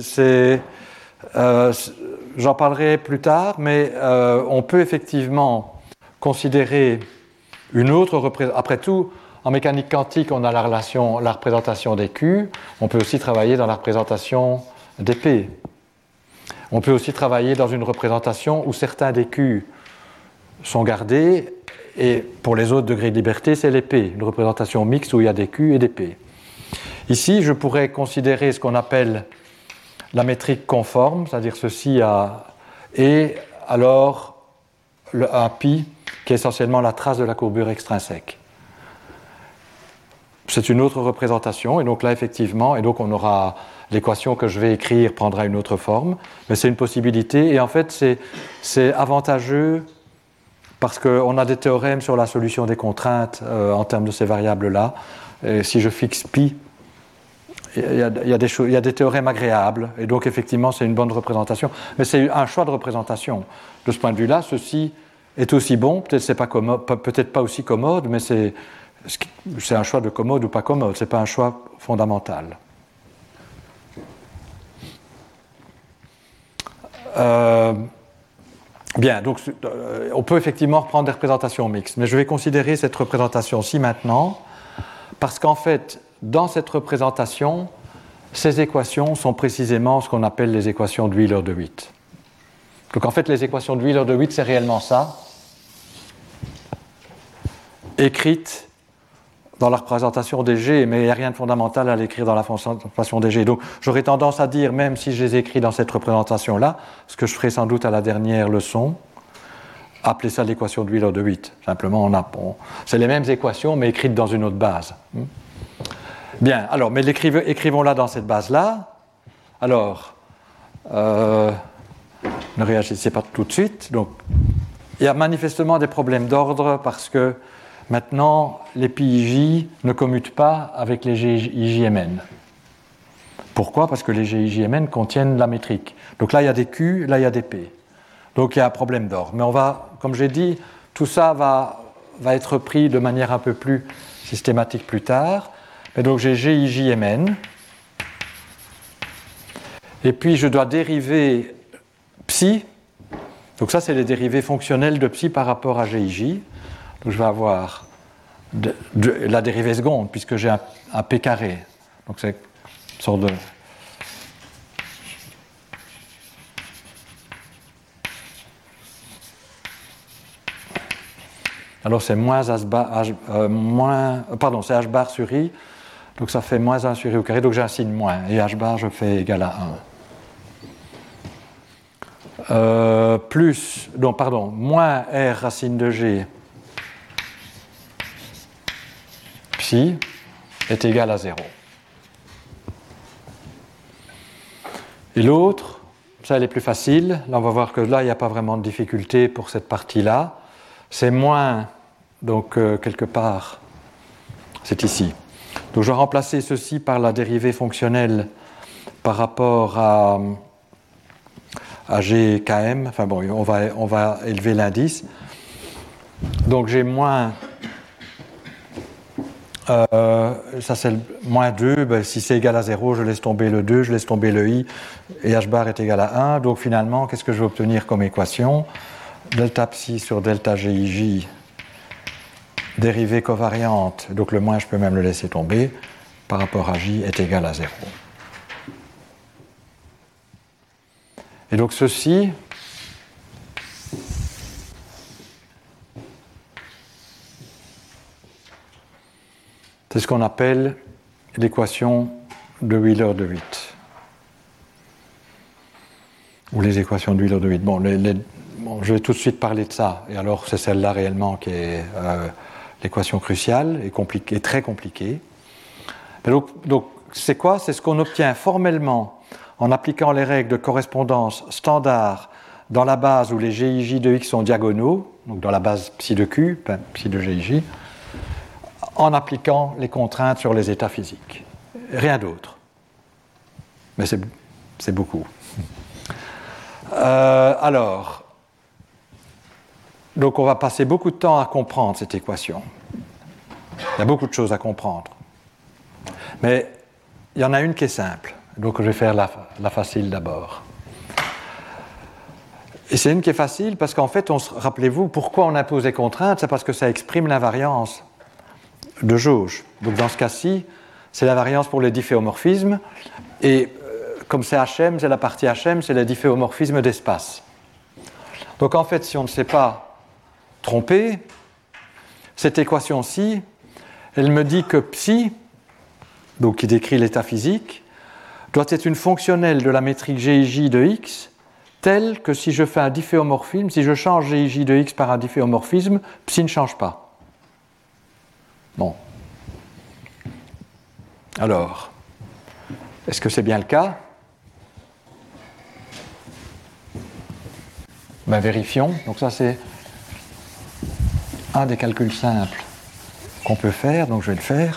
j'en parlerai plus tard, mais on peut effectivement considérer une autre représentation. Après tout, en mécanique quantique, on a la représentation des Q. On peut aussi travailler dans la représentation des P. On peut aussi travailler dans une représentation où certains des Q sont gardés, et pour les autres degrés de liberté, c'est les P. Une représentation mixte où il y a des Q et des P. Ici, je pourrais considérer ce qu'on appelle la métrique conforme, c'est-à-dire ceci et alors un pi qui est essentiellement la trace de la courbure extrinsèque. C'est une autre représentation, et donc là effectivement, et donc on aura l'équation que je vais écrire prendra une autre forme, mais c'est une possibilité, et en fait c'est avantageux parce qu'on a des théorèmes sur la solution des contraintes en termes de ces variables-là. Et si je fixe pi, il y a des théorèmes agréables, et donc effectivement c'est une bonne représentation, mais c'est un choix de représentation. De ce point de vue-là, ceci est aussi bon, peut-être pas aussi commode, mais c'est un choix de commode ou pas commode, ce n'est pas un choix fondamental. Bien, donc on peut effectivement reprendre des représentations mixtes, mais je vais considérer cette représentation-ci maintenant, parce qu'en fait, dans cette représentation, ces équations sont précisément ce qu'on appelle les équations de Wheeler de Witt. Donc en fait, les équations de Wheeler de Witt, c'est réellement ça, écrites dans la représentation des G, mais il n'y a rien de fondamental à l'écrire dans la représentation des G. Donc j'aurais tendance à dire, même si je les écris dans cette représentation-là, ce que je ferai sans doute à la dernière leçon, appeler ça l'équation de Wheeler de Witt. Simplement, c'est les mêmes équations, mais écrites dans une autre base. Bien, alors, mais écrivons-la dans cette base-là. Alors, ne réagissez pas tout de suite. Donc, il y a manifestement des problèmes d'ordre parce que maintenant, les PIJ ne commutent pas avec les GIJMN. Pourquoi ? Parce que les GIJMN contiennent la métrique. Donc là, il y a des Q, là, il y a des P. Donc il y a un problème d'ordre. Mais on va, comme j'ai dit, tout ça va être pris de manière un peu plus systématique plus tard. Mais donc j'ai GIJMN. Et puis je dois dériver psi. Donc ça, c'est les dérivés fonctionnels de psi par rapport à GIJ. Donc je vais avoir la dérivée seconde, puisque j'ai un P carré. Donc c'est une sorte de... Alors c'est moins c'est H bar sur I, donc ça fait moins 1 sur I au carré, donc j'ai un signe moins, et H bar je fais égal à 1. Moins R racine de G psi est égal à 0. Et l'autre, ça elle est plus facile, là on va voir que là il n'y a pas vraiment de difficulté pour cette partie-là. C'est moins, donc quelque part, c'est ici. Donc je vais remplacer ceci par la dérivée fonctionnelle par rapport à GKM. Enfin bon, on va élever l'indice. Donc j'ai moins, ça c'est le moins 2, ben, si c'est égal à 0, je laisse tomber le 2, je laisse tomber le I, et H bar est égal à 1. Donc finalement, qu'est-ce que je vais obtenir comme équation ? Delta psi sur delta GIJ, dérivée covariante, donc le moins je peux même le laisser tomber, par rapport à J est égal à 0. Et donc ceci, c'est ce qu'on appelle l'équation de Wheeler de Witt. Ou les équations de Wheeler de Witt. Bon, je vais tout de suite parler de ça, et alors c'est celle-là réellement qui est l'équation cruciale et très compliquée. Donc c'est quoi ? C'est ce qu'on obtient formellement en appliquant les règles de correspondance standard dans la base où les GIJ de X sont diagonaux, donc dans la base psi de Q, psi de GIJ, en appliquant les contraintes sur les états physiques. Rien d'autre. Mais c'est beaucoup. Donc on va passer beaucoup de temps à comprendre cette équation. Il y a beaucoup de choses à comprendre. Mais il y en a une qui est simple. Donc je vais faire la facile d'abord. Et c'est une qui est facile parce qu'en fait, rappelez-vous, pourquoi on impose des contraintes ? C'est parce que ça exprime l'invariance de jauge. Donc dans ce cas-ci, c'est l'invariance pour les difféomorphismes. Et comme c'est HM, c'est la partie HM, c'est les difféomorphismes d'espace. Donc en fait, si on ne sait pas tromper, cette équation-ci, elle me dit que psi, donc qui décrit l'état physique, doit être une fonctionnelle de la métrique GIJ de X telle que si je fais un difféomorphisme, si je change GIJ de X par un difféomorphisme, psi ne change pas. Bon. Alors, est-ce que c'est bien le cas? Ben, vérifions. Donc ça, c'est un des calculs simples qu'on peut faire, donc je vais le faire.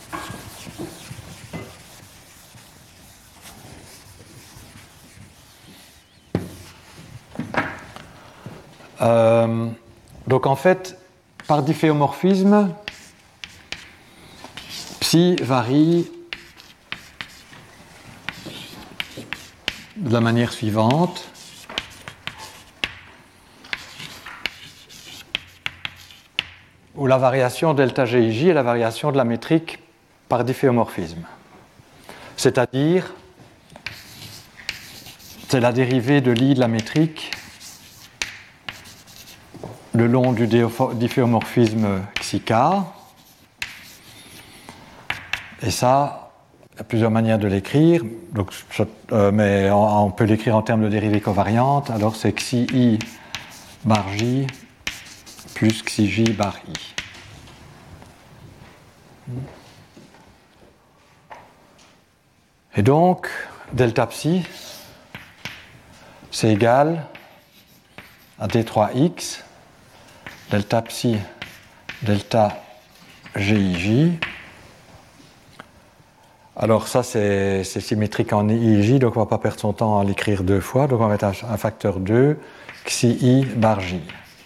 Donc en fait, par difféomorphisme, psi varie de la manière suivante. Où la variation delta GIJ est la variation de la métrique par difféomorphisme. C'est-à-dire, c'est la dérivée de l'i de la métrique le long du difféomorphisme xik. Et ça, il y a plusieurs manières de l'écrire, donc, mais on peut l'écrire en termes de dérivée covariante. Alors c'est xi bar j plus xij bar i. Et donc, delta psi, c'est égal à d3x, delta psi, delta gij. Alors ça, c'est symétrique en ij, donc on ne va pas perdre son temps à l'écrire deux fois. Donc on va mettre un facteur 2, xi bar j.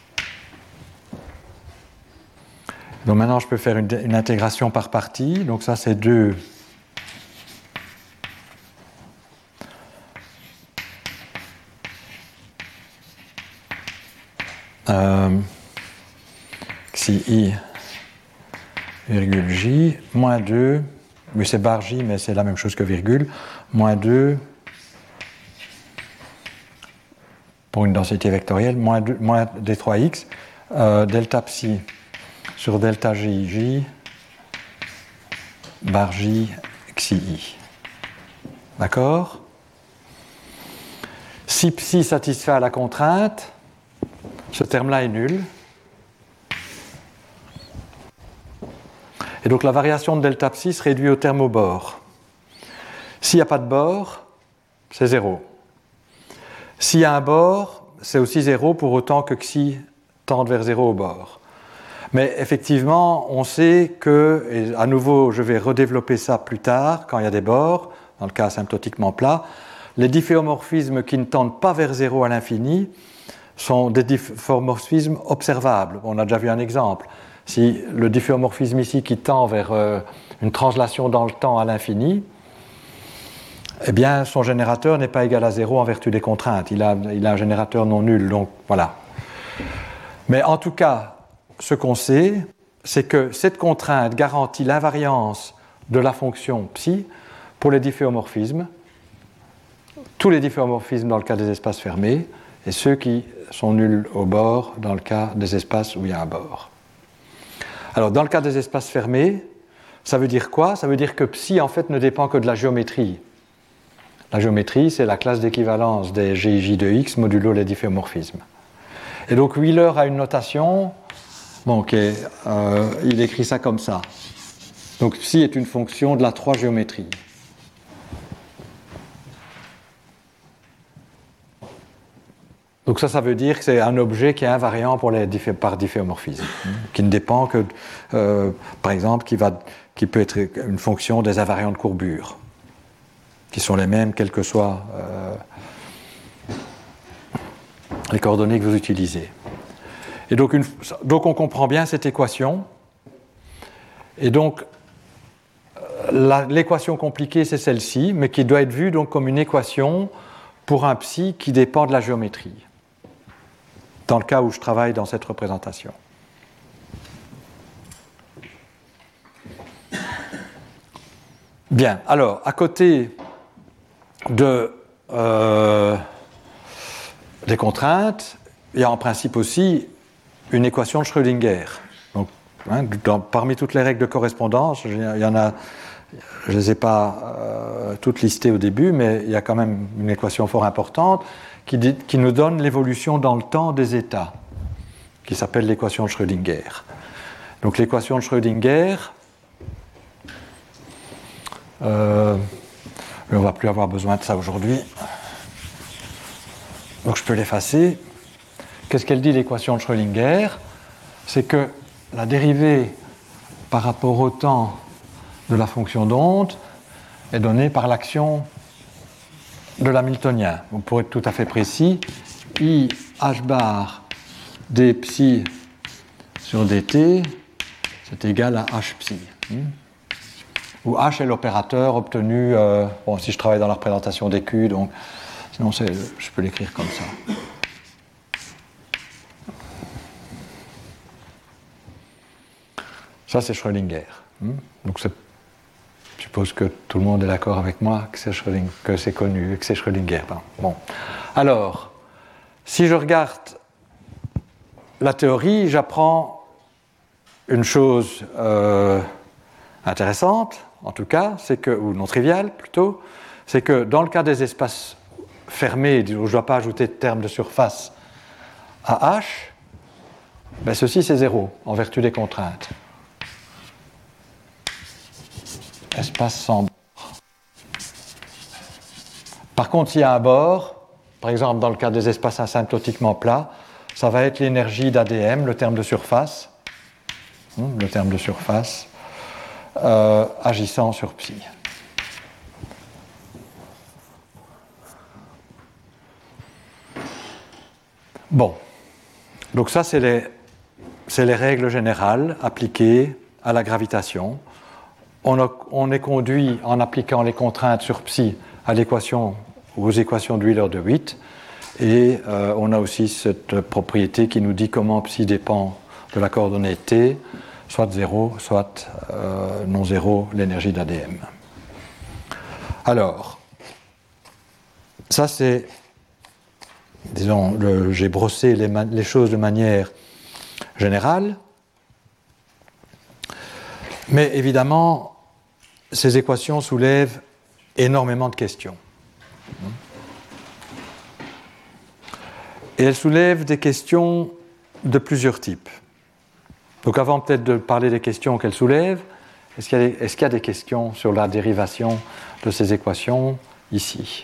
Donc maintenant, je peux faire une intégration par partie. Donc ça, c'est 2 xi i virgule j moins 2, mais c'est bar j, mais c'est la même chose que virgule, moins 2 pour une densité vectorielle, moins d3x, delta psi sur delta gij bar j xi i. D'accord? Si psi satisfait à la contrainte, ce terme-là est nul. Et donc la variation de delta psi se réduit au terme au bord. S'il n'y a pas de bord, c'est 0. S'il y a un bord, c'est aussi 0 pour autant que xi tende vers 0 au bord. Mais effectivement, on sait que, et à nouveau je vais redévelopper ça plus tard, quand il y a des bords, dans le cas asymptotiquement plat, les difféomorphismes qui ne tendent pas vers 0 à l'infini sont des difféomorphismes observables. On a déjà vu un exemple. Si le difféomorphisme ici qui tend vers une translation dans le temps à l'infini, eh bien son générateur n'est pas égal à 0 en vertu des contraintes. Il a un générateur non nul, donc voilà. Mais en tout cas, ce qu'on sait, c'est que cette contrainte garantit l'invariance de la fonction psi pour les difféomorphismes, tous les difféomorphismes dans le cas des espaces fermés, et ceux qui sont nuls au bord dans le cas des espaces où il y a un bord. Alors, dans le cas des espaces fermés, ça veut dire quoi? Ça veut dire que psi, en fait, ne dépend que de la géométrie. La géométrie, c'est la classe d'équivalence des GIJ de X modulo les difféomorphismes. Et donc, Wheeler a une notation, bon, il écrit ça comme ça. Donc, psi est une fonction de la 3 géométrie. Donc ça veut dire que c'est un objet qui est invariant par difféomorphisme, qui ne dépend que, par exemple, qui peut être une fonction des invariants de courbure, qui sont les mêmes quelles que soient les coordonnées que vous utilisez. Et donc on comprend bien cette équation. Et donc l'équation compliquée, c'est celle-ci, mais qui doit être vue donc comme une équation pour un psi qui dépend de la géométrie, dans le cas où je travaille dans cette représentation. Bien, alors, à côté des contraintes, il y a en principe aussi une équation de Schrödinger. Donc, parmi toutes les règles de correspondance, il y en a Je ne les ai pas toutes listées au début, mais il y a quand même une équation fort importante qui nous donne l'évolution dans le temps des états, qui s'appelle l'équation de Schrödinger. Donc l'équation de Schrödinger, on ne va plus avoir besoin de ça aujourd'hui, donc je peux l'effacer. Qu'est-ce qu'elle dit, l'équation de Schrödinger? C'est que la dérivée par rapport au temps de la fonction d'onde est donnée par l'action de l'hamiltonien. Donc pour être tout à fait précis, I h bar d psi sur dt, c'est égal à h psi. Où h est l'opérateur obtenu, bon, si je travaille dans la représentation des Q, donc sinon je peux l'écrire comme ça. Ça, c'est Schrödinger. Donc, je suppose que tout le monde est d'accord avec moi que c'est connu, que c'est Schrödinger. Bon. Alors, si je regarde la théorie, j'apprends une chose intéressante, en tout cas, ou non triviale plutôt, c'est que dans le cas des espaces fermés, où je ne dois pas ajouter de terme de surface à H, ben ceci c'est 0, en vertu des contraintes. Espace sans bord. Par contre, s'il y a un bord, par exemple dans le cas des espaces asymptotiquement plats, ça va être l'énergie d'ADM, le terme de surface, agissant sur psi. Bon, donc ça c'est les règles générales appliquées à la gravitation. On est conduit, en appliquant les contraintes sur psi, à l'équation, aux équations d'Euler de Witt, et on a aussi cette propriété qui nous dit comment psi dépend de la coordonnée t, soit 0, soit non 0, l'énergie d'ADM. Alors, ça c'est, disons, j'ai brossé les choses de manière générale, mais évidemment, ces équations soulèvent énormément de questions. Et elles soulèvent des questions de plusieurs types. Donc avant peut-être de parler des questions qu'elles soulèvent, est-ce qu'il y a des questions sur la dérivation de ces équations ici?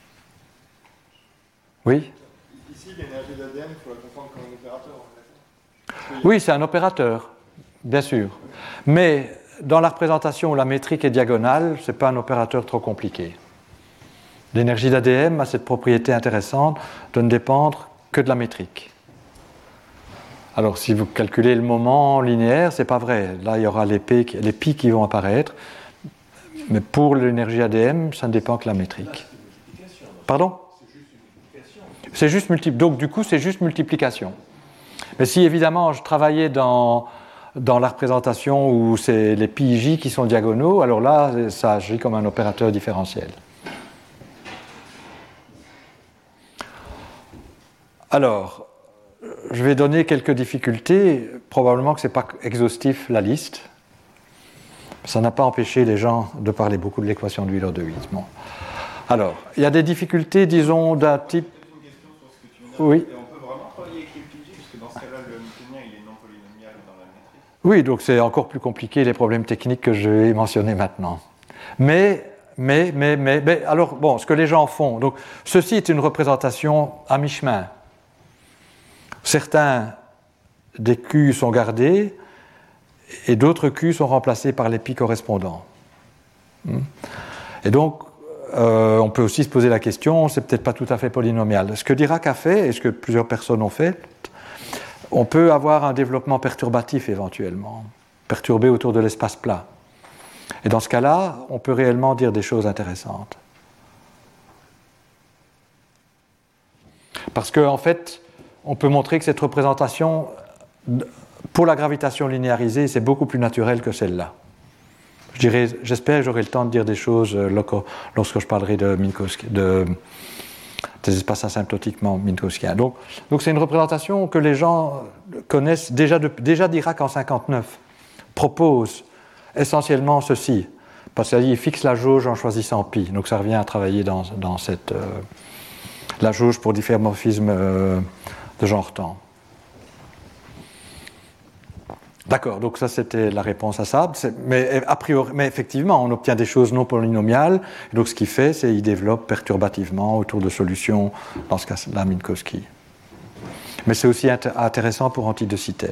Oui? Ici, l'énergie d'ADM, il faut la comprendre comme un opérateur. Oui, c'est un opérateur, bien sûr. Mais dans la représentation où la métrique est diagonale, ce n'est pas un opérateur trop compliqué. L'énergie d'ADM a cette propriété intéressante de ne dépendre que de la métrique. Alors si vous calculez le moment linéaire, ce n'est pas vrai. Là, il y aura les pics qui vont apparaître. Mais pour l'énergie ADM, ça ne dépend que de la métrique. Pardon ? C'est juste multiplication. Donc du coup, c'est juste multiplication. Mais si évidemment je travaillais dans la représentation où c'est les pi-j qui sont diagonaux, alors là, ça agit comme un opérateur différentiel. Alors, je vais donner quelques difficultés. Probablement que ce n'est pas exhaustif la liste. Ça n'a pas empêché les gens de parler beaucoup de l'équation d'Euler de Witt. Bon. Alors, il y a des difficultés, disons, d'un type... Une question sur ce que tu viens de dire. Oui. Et on peut vraiment travailler avec les pi-j, parce que dans ce cas-là, le hamiltonien, il est non polynomial dans la métrique. Oui, donc c'est encore plus compliqué les problèmes techniques que je vais mentionner maintenant. Mais, alors, bon, ce que les gens font, donc, ceci est une représentation à mi-chemin. Certains des Q sont gardés et d'autres Q sont remplacés par les pi correspondants. Et donc, on peut aussi se poser la question, c'est peut-être pas tout à fait polynomial. Ce que Dirac a fait, et ce que plusieurs personnes ont fait, on peut avoir un développement perturbatif éventuellement, perturbé autour de l'espace plat. Et dans ce cas-là, on peut réellement dire des choses intéressantes. Parce qu'en fait, on peut montrer que cette représentation, pour la gravitation linéarisée, c'est beaucoup plus naturel que celle-là. J'espère que j'aurai le temps de dire des choses lorsque je parlerai de Minkowski, des espaces asymptotiquement minkowskiens. Donc c'est une représentation que les gens connaissent déjà Dirac en 1959 propose essentiellement ceci. parce qu'il fixe la jauge en choisissant pi. Donc ça revient à travailler dans cette... la jauge pour difféomorphisme de genre temps. D'accord, donc ça c'était la réponse à ça. Mais effectivement, on obtient des choses non polynomiales. Donc ce qu'il fait, c'est qu'il développe perturbativement autour de solutions, dans ce cas-là, Minkowski. Mais c'est aussi intéressant pour Antti de Sitter.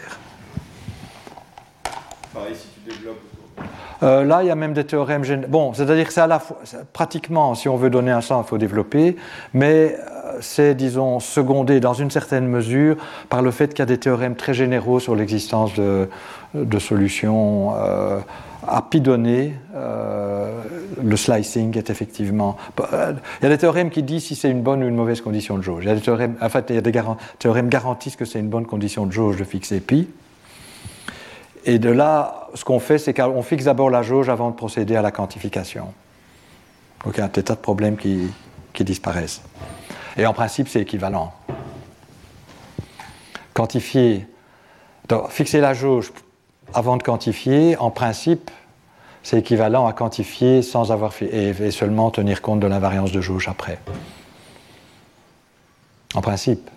Pareil, si tu développes. Là, il y a même des théorèmes généraux. Bon, c'est-à-dire que c'est à la fois, pratiquement, si on veut donner un sens, il faut développer, mais c'est, disons, secondé dans une certaine mesure par le fait qu'il y a des théorèmes très généraux sur l'existence de solutions à pi donné. Le slicing est effectivement... Il y a des théorèmes qui disent si c'est une bonne ou une mauvaise condition de jauge. Il y a des théorèmes, en fait, il y a des théorèmes garantissent que c'est une bonne condition de jauge de fixer pi. Et de là, ce qu'on fait, c'est qu'on fixe d'abord la jauge avant de procéder à la quantification. Donc il y a un tas de problèmes qui disparaissent. Et en principe, c'est équivalent. Quantifier, donc, fixer la jauge avant de quantifier, en principe, c'est équivalent à quantifier sans avoir fait, et seulement tenir compte de l'invariance de jauge après. En principe.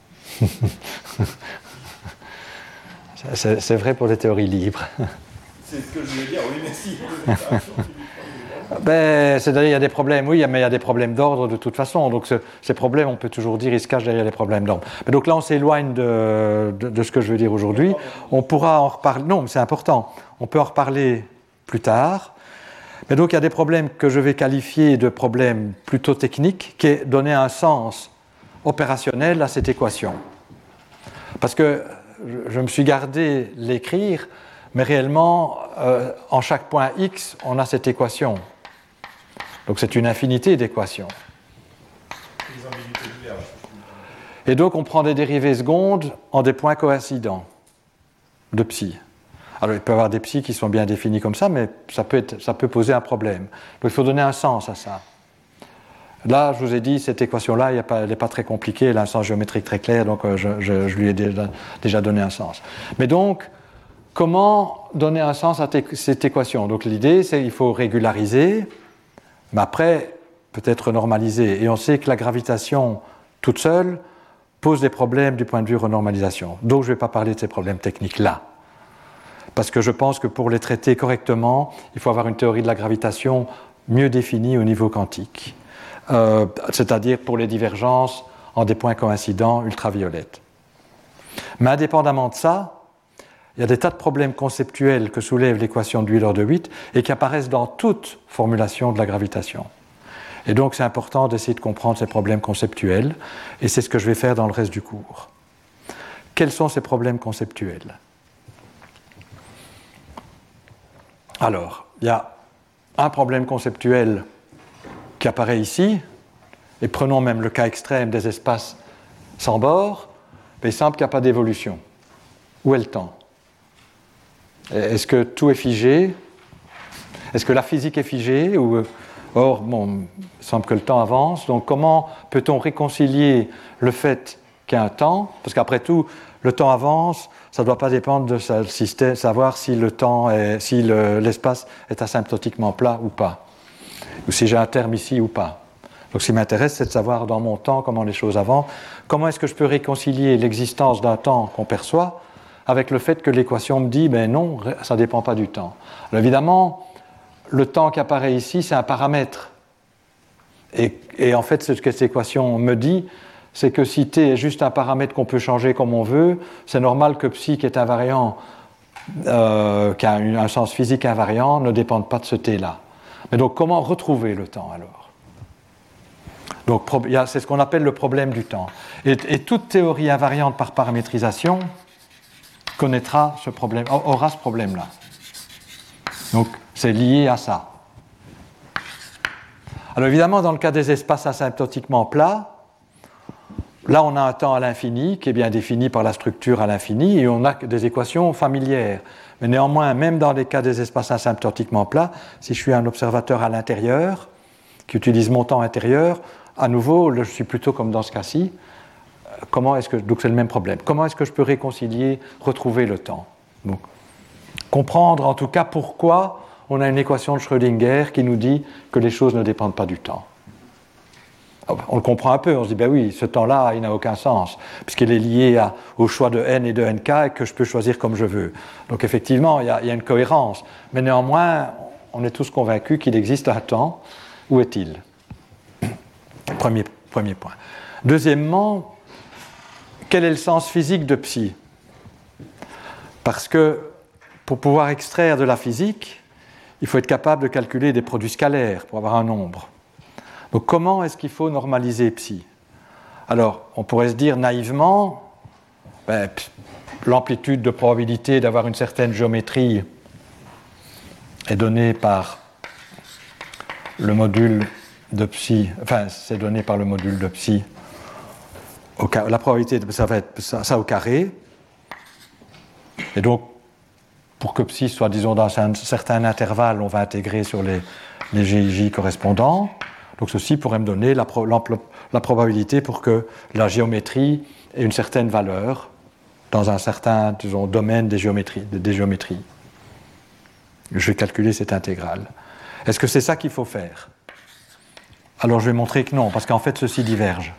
C'est vrai pour les théories libres. C'est ce que je voulais dire, oui, mais si. C'est-à-dire il y a des problèmes, oui, mais il y a des problèmes d'ordre de toute façon. Donc ces problèmes, on peut toujours dire, ils se cachent derrière les problèmes d'ordre. Mais donc là, on s'éloigne de ce que je veux dire aujourd'hui. On pourra en reparler. Non, mais c'est important. On peut en reparler plus tard. Mais donc il y a des problèmes que je vais qualifier de problèmes plutôt techniques, qui est donner un sens opérationnel à cette équation. Parce que je me suis gardé l'écrire, mais réellement, en chaque point x, on a cette équation. Donc c'est une infinité d'équations. Et donc on prend des dérivées secondes en des points coïncidents de psi. Alors il peut y avoir des psi qui sont bien définis comme ça, mais ça peut poser un problème. Donc il faut donner un sens à ça. Là, je vous ai dit, cette équation-là, elle n'est pas très compliquée, elle a un sens géométrique très clair, donc je lui ai déjà donné un sens. Mais donc, comment donner un sens à cette équation? Donc l'idée, c'est qu'il faut régulariser, mais après, peut-être normaliser. Et on sait que la gravitation toute seule pose des problèmes du point de vue renormalisation. Donc je ne vais pas parler de ces problèmes techniques-là. Parce que je pense que pour les traiter correctement, il faut avoir une théorie de la gravitation mieux définie au niveau quantique. C'est-à-dire pour les divergences en des points coïncidents ultraviolettes. Mais indépendamment de ça, il y a des tas de problèmes conceptuels que soulève l'équation d'Euler de Witt et qui apparaissent dans toute formulation de la gravitation. Et donc c'est important d'essayer de comprendre ces problèmes conceptuels, et c'est ce que je vais faire dans le reste du cours. Quels sont ces problèmes conceptuels? Alors, il y a un problème conceptuel qui apparaît ici, et prenons même le cas extrême des espaces sans bord, mais il semble qu'il n'y a pas d'évolution. Où est le temps? Est-ce que tout est figé? Est-ce que la physique est figée? Or, bon, il semble que le temps avance, donc comment peut-on réconcilier le fait qu'il y a un temps? Parce qu'après tout, le temps avance, ça ne doit pas dépendre de savoir si l'espace est asymptotiquement plat ou pas. Ou si j'ai un terme ici ou pas. Donc ce qui m'intéresse, c'est de savoir dans mon temps comment les choses avancent. Comment est-ce que je peux réconcilier l'existence d'un temps qu'on perçoit avec le fait que l'équation me dit, ben non, ça ne dépend pas du temps. Alors évidemment, le temps qui apparaît ici, c'est un paramètre. Et en fait, ce que cette équation me dit, c'est que si t est juste un paramètre qu'on peut changer comme on veut, c'est normal que psi, qui est invariant, qui a un sens physique invariant, ne dépende pas de ce t-là. Mais donc, comment retrouver le temps alors? Donc, c'est ce qu'on appelle le problème du temps. Et toute théorie invariante par paramétrisation connaîtra ce problème, aura ce problème-là. Donc, c'est lié à ça. Alors, évidemment, dans le cas des espaces asymptotiquement plats, là, on a un temps à l'infini qui est bien défini par la structure à l'infini et on a des équations familières. Mais néanmoins, même dans les cas des espaces asymptotiquement plats, si je suis un observateur à l'intérieur, qui utilise mon temps intérieur, à nouveau, je suis plutôt comme dans ce cas-ci. Donc c'est le même problème. Comment est-ce que je peux retrouver le temps? Donc, comprendre en tout cas pourquoi on a une équation de Schrödinger qui nous dit que les choses ne dépendent pas du temps. On le comprend un peu, on se dit, ben oui, ce temps-là, il n'a aucun sens, puisqu'il est lié au choix de n et de nk et que je peux choisir comme je veux. Donc effectivement, il y a une cohérence, mais néanmoins, on est tous convaincus qu'il existe un temps. Où est-il ? Premier point. Deuxièmement, quel est le sens physique de psi ? Parce que pour pouvoir extraire de la physique, il faut être capable de calculer des produits scalaires pour avoir un nombre. Donc comment est-ce qu'il faut normaliser psi ? Alors, on pourrait se dire naïvement, l'amplitude de probabilité d'avoir une certaine géométrie est donnée par le module de psi, enfin c'est donné par le module de psi, la probabilité, ça va être ça au carré, et donc pour que psi soit, disons, dans un certain intervalle, on va intégrer sur les GIJ correspondants, donc ceci pourrait me donner la probabilité pour que la géométrie ait une certaine valeur dans un certain, disons, domaine des géométries. Je vais calculer cette intégrale. Est-ce que c'est ça qu'il faut faire ? Alors je vais montrer que non, parce qu'en fait ceci diverge.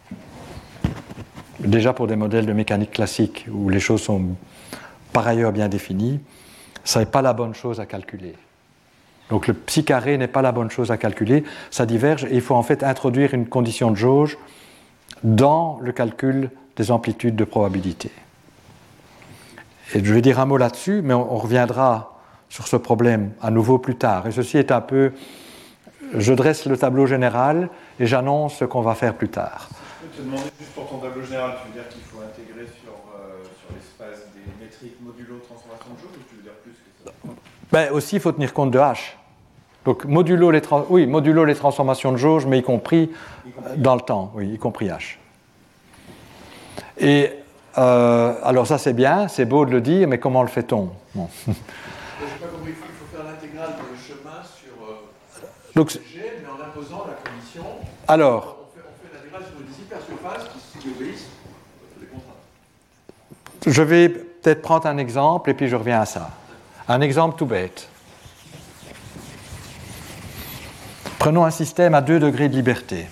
Déjà pour des modèles de mécanique classique, où les choses sont par ailleurs bien définies, ça n'est pas la bonne chose à calculer. Donc le psi carré n'est pas la bonne chose à calculer, ça diverge, et il faut en fait introduire une condition de jauge dans le calcul des amplitudes de probabilité. Et je vais dire un mot là-dessus, mais on reviendra sur ce problème à nouveau plus tard. Et ceci est un peu... Je dresse le tableau général et j'annonce ce qu'on va faire plus tard. Je peux te demander juste pour ton tableau général, tu veux dire qu'il faut intégrer sur l'espace des métriques modulo transformation de jauge, ou tu veux dire plus que ça ? Aussi, il faut tenir compte de H. Donc modulo les transformations de jauge, mais y compris dans le temps, oui, y compris H. Et alors ça c'est bien, c'est beau de le dire, mais comment le fait-on ? Bon. Je n'ai pas compris, il faut faire l'intégrale dans le chemin sur Donc, G, mais en imposant la condition. Alors, on fait l'intégrale sur des hypersurfaces qui obéissent les contraintes. Je vais peut-être prendre un exemple et puis je reviens à ça. Un exemple tout bête. Prenons un système à 2 degrés de liberté.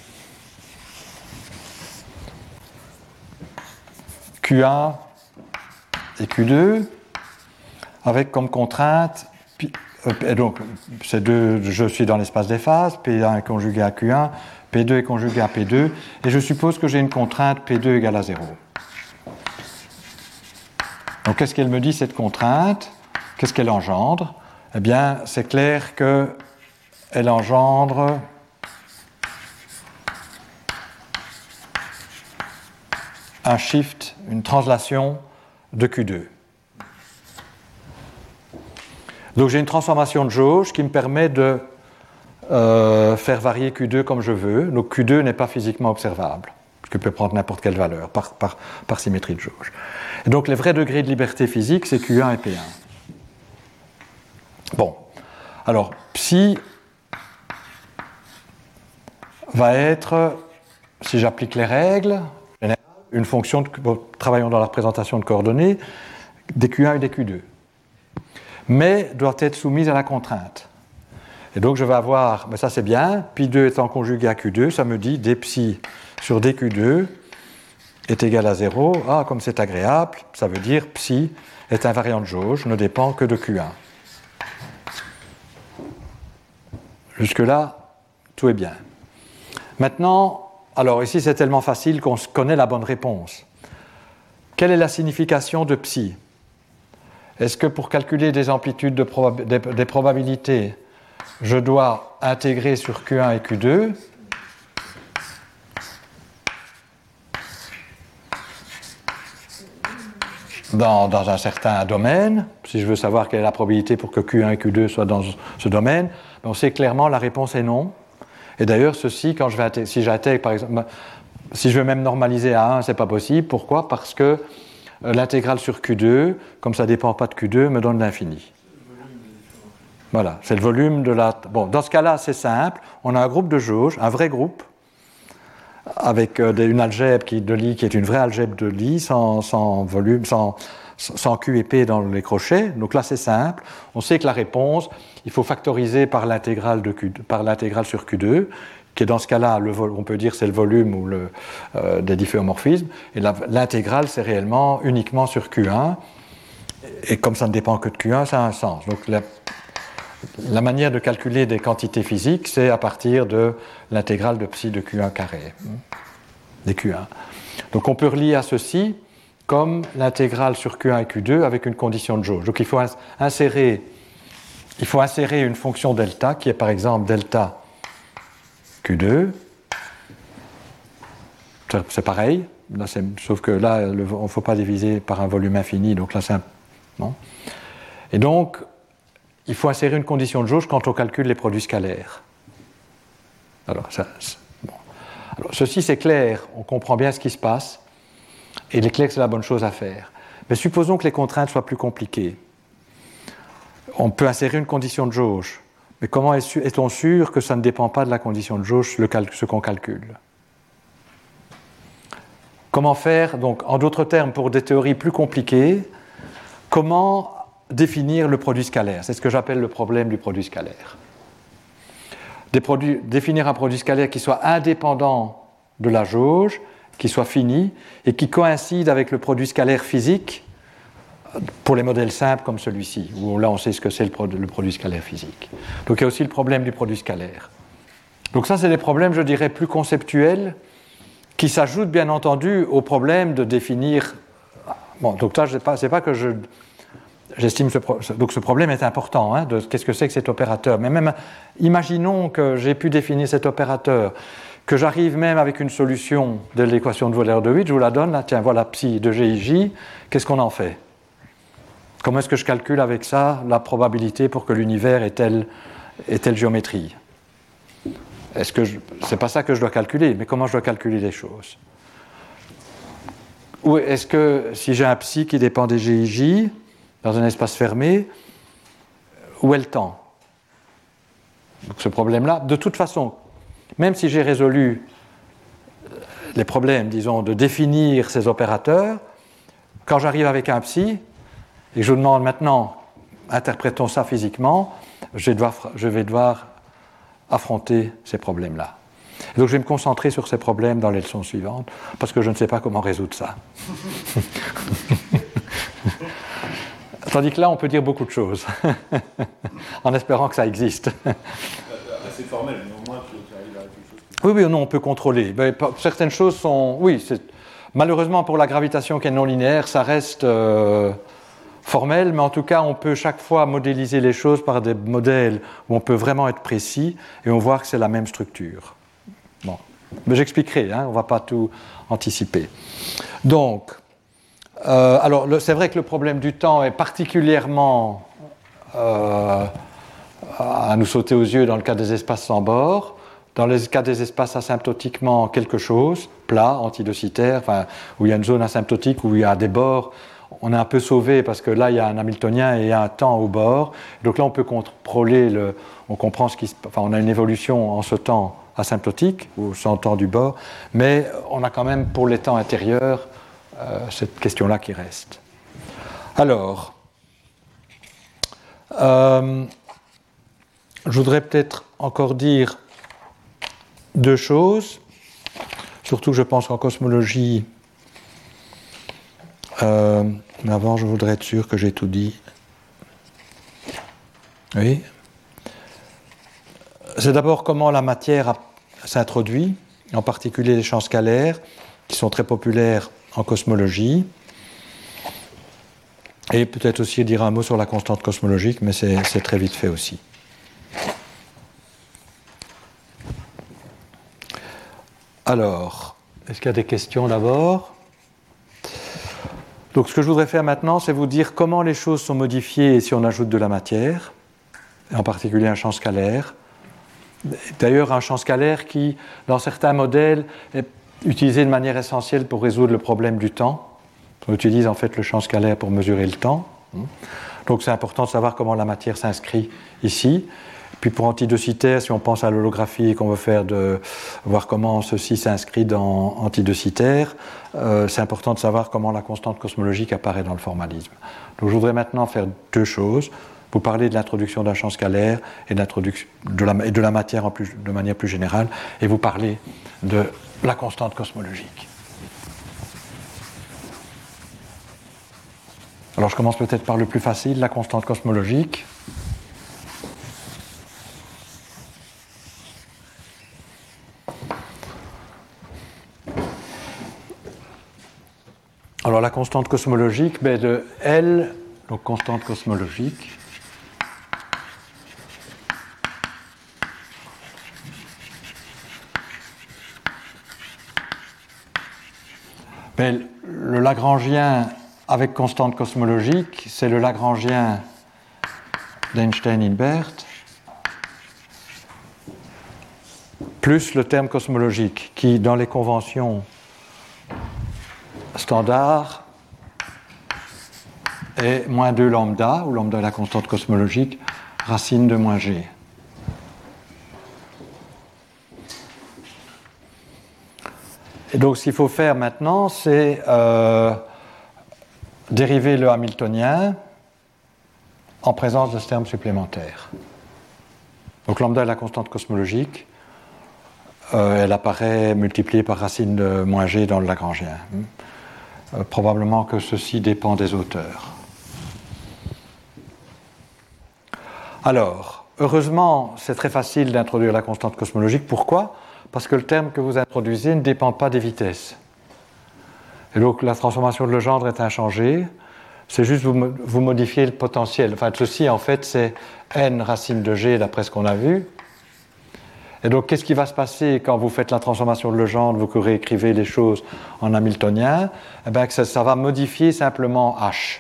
Q1 et Q2, avec comme contrainte, et donc je suis dans l'espace des phases, P1 est conjugué à Q1, P2 est conjugué à P2, et je suppose que j'ai une contrainte P2 égale à 0. Donc qu'est-ce qu'elle me dit, cette contrainte ? Qu'est-ce qu'elle engendre ? Eh bien, c'est clair qu'elle engendre un shift, une translation de Q2. Donc j'ai une transformation de jauge qui me permet de faire varier Q2 comme je veux. Donc Q2 n'est pas physiquement observable, parce que je peux prendre n'importe quelle valeur par symétrie de jauge. Et donc les vrais degrés de liberté physique, c'est Q1 et P1. Bon, alors psi va être, si j'applique les règles, une fonction, travaillons dans la représentation de coordonnées, des Q1 et des Q2. Mais doit être soumise à la contrainte. Et donc je vais avoir, mais ça c'est bien, pi2 étant conjugué à Q2, ça me dit dψ sur dQ2 est égal à 0. Ah, comme c'est agréable, ça veut dire psi est invariant de jauge, ne dépend que de Q1. Jusque-là, tout est bien. Maintenant, alors ici c'est tellement facile qu'on connaît la bonne réponse. Quelle est la signification de psi ? Est-ce que pour calculer des amplitudes des probabilités, je dois intégrer sur Q1 et Q2 ? Dans un certain domaine, si je veux savoir quelle est la probabilité pour que Q1 et Q2 soient dans ce domaine, on sait clairement la réponse est non. Et d'ailleurs, ceci, quand si j'intègre, par exemple, si je veux même normaliser à 1, c'est pas possible. Pourquoi ? Parce que l'intégrale sur Q2, comme ça ne dépend pas de Q2, me donne l'infini. Voilà, c'est le volume de la... Bon, dans ce cas-là, c'est simple. On a un groupe de jauge, un vrai groupe, avec une algèbre de Lie qui est une vraie algèbre de Lie, sans volume, sans sans Q et P dans les crochets. Donc là, c'est simple. On sait que la réponse, il faut factoriser par l'intégrale sur Q2, qui est dans ce cas-là, on peut dire c'est le volume ou des difféomorphismes. Et l'intégrale, c'est réellement uniquement sur Q1. Et comme ça ne dépend que de Q1, ça a un sens. Donc la manière de calculer des quantités physiques, c'est à partir de l'intégrale de psi de Q1 carré, des Q1. Donc on peut relier à ceci comme l'intégrale sur Q1 et Q2 avec une condition de jauge. Donc il faut insérer une fonction delta qui est par exemple delta Q2. C'est pareil, là, sauf que là, on ne faut pas diviser par un volume infini, donc là c'est un... Non. Et donc, il faut insérer une condition de jauge quand on calcule les produits scalaires. Alors, ceci c'est clair, on comprend bien ce qui se passe. Et il est clair que c'est la bonne chose à faire. Mais supposons que les contraintes soient plus compliquées. On peut insérer une condition de jauge. Mais comment est-on sûr que ça ne dépend pas de la condition de jauge, ce qu'on calcule? Comment faire, donc, en d'autres termes, pour des théories plus compliquées, comment définir le produit scalaire? C'est ce que j'appelle le problème du produit scalaire. Définir un produit scalaire qui soit indépendant de la jauge, qui soit fini et qui coïncide avec le produit scalaire physique pour les modèles simples comme celui-ci, où là on sait ce que c'est le produit scalaire physique. Donc il y a aussi le problème du produit scalaire. Donc ça c'est des problèmes, je dirais, plus conceptuels qui s'ajoutent bien entendu au problème de définir... Bon, donc ça c'est pas que j'estime donc ce problème est important, hein, de qu'est-ce que c'est que cet opérateur. Mais même, imaginons que j'ai pu définir cet opérateur, que j'arrive même avec une solution de l'équation de Wöhler-de Witt, je vous la donne, là, tiens, voilà psi de GIJ, qu'est-ce qu'on en fait? Comment est-ce que je calcule avec ça la probabilité pour que l'univers ait telle géométrie? C'est pas ça que je dois calculer, mais comment je dois calculer les choses? Ou est-ce que si j'ai un psi qui dépend des GIJ dans un espace fermé, où est le temps? Donc ce problème-là, de toute façon, même si j'ai résolu les problèmes, disons, de définir ces opérateurs, quand j'arrive avec un psi, et que je vous demande maintenant, interprétons ça physiquement, je vais devoir affronter ces problèmes-là. Donc je vais me concentrer sur ces problèmes dans les leçons suivantes, parce que je ne sais pas comment résoudre ça. Tandis que là, on peut dire beaucoup de choses, en espérant que ça existe. C'est formel, mais au moins tu arrives à quelque chose. Oui, non, on peut contrôler. Mais certaines choses sont... Oui, malheureusement pour la gravitation qui est non linéaire, ça reste formel, mais en tout cas, on peut chaque fois modéliser les choses par des modèles où on peut vraiment être précis et on voit que c'est la même structure. Bon. Mais j'expliquerai, hein, on ne va pas tout anticiper. Donc, alors c'est vrai que le problème du temps est particulièrement... à nous sauter aux yeux dans le cas des espaces sans bord, dans le cas des espaces asymptotiquement quelque chose, plat, antidocitaire, enfin, où il y a une zone asymptotique, où il y a des bords, on est un peu sauvé parce que là il y a un Hamiltonien et il y a un temps au bord, donc là on peut contrôler, on comprend on a une évolution en ce temps asymptotique, ou sans temps du bord, mais on a quand même pour les temps intérieurs cette question-là qui reste. Alors, je voudrais peut-être encore dire deux choses, surtout que je pense qu'en cosmologie, mais avant je voudrais être sûr que j'ai tout dit. Oui. C'est d'abord comment la matière s'introduit, en particulier les champs scalaires, qui sont très populaires en cosmologie. Et peut-être aussi dire un mot sur la constante cosmologique, mais c'est très vite fait aussi. Alors, est-ce qu'il y a des questions d'abord? Donc ce que je voudrais faire maintenant, c'est vous dire comment les choses sont modifiées si on ajoute de la matière, en particulier un champ scalaire. D'ailleurs, un champ scalaire qui, dans certains modèles, est utilisé de manière essentielle pour résoudre le problème du temps. On utilise en fait le champ scalaire pour mesurer le temps. Donc c'est important de savoir comment la matière s'inscrit ici. Puis pour antideucitaire, si on pense à l'holographie et qu'on veut voir comment ceci s'inscrit dans antideucitaire, c'est important de savoir comment la constante cosmologique apparaît dans le formalisme. Donc je voudrais maintenant faire deux choses. Vous parler de l'introduction d'un champ scalaire et de la matière de manière plus générale, et vous parler de la constante cosmologique. Alors je commence peut-être par le plus facile, la constante cosmologique. Alors la constante cosmologique, de L, donc constante cosmologique, le Lagrangien avec constante cosmologique, c'est le Lagrangien d'Einstein-Hilbert plus le terme cosmologique qui, dans les conventions standards, est moins 2 lambda, où lambda est la constante cosmologique, racine de moins g. Et donc ce qu'il faut faire maintenant, c'est dériver le hamiltonien en présence de ce terme supplémentaire. Donc lambda est la constante cosmologique, elle apparaît multipliée par racine de moins g dans le Lagrangien. Probablement que ceci dépend des auteurs. Alors, heureusement, c'est très facile d'introduire la constante cosmologique. Pourquoi ? Parce que le terme que vous introduisez ne dépend pas des vitesses. Et donc la transformation de Legendre est inchangée. C'est juste vous modifiez le potentiel. Enfin, ceci, en fait, c'est n racine de g d'après ce qu'on a vu. Et donc, qu'est-ce qui va se passer quand vous faites la transformation de Legendre, vous réécrivez les choses en hamiltonien? Eh bien, que ça va modifier simplement h.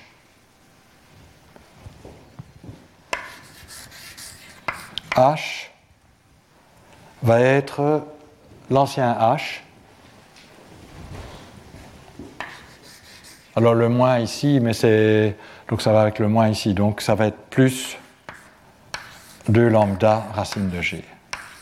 H va être l'ancien H. Alors le moins ici, donc ça va avec le moins ici, donc ça va être plus 2 lambda racine de g.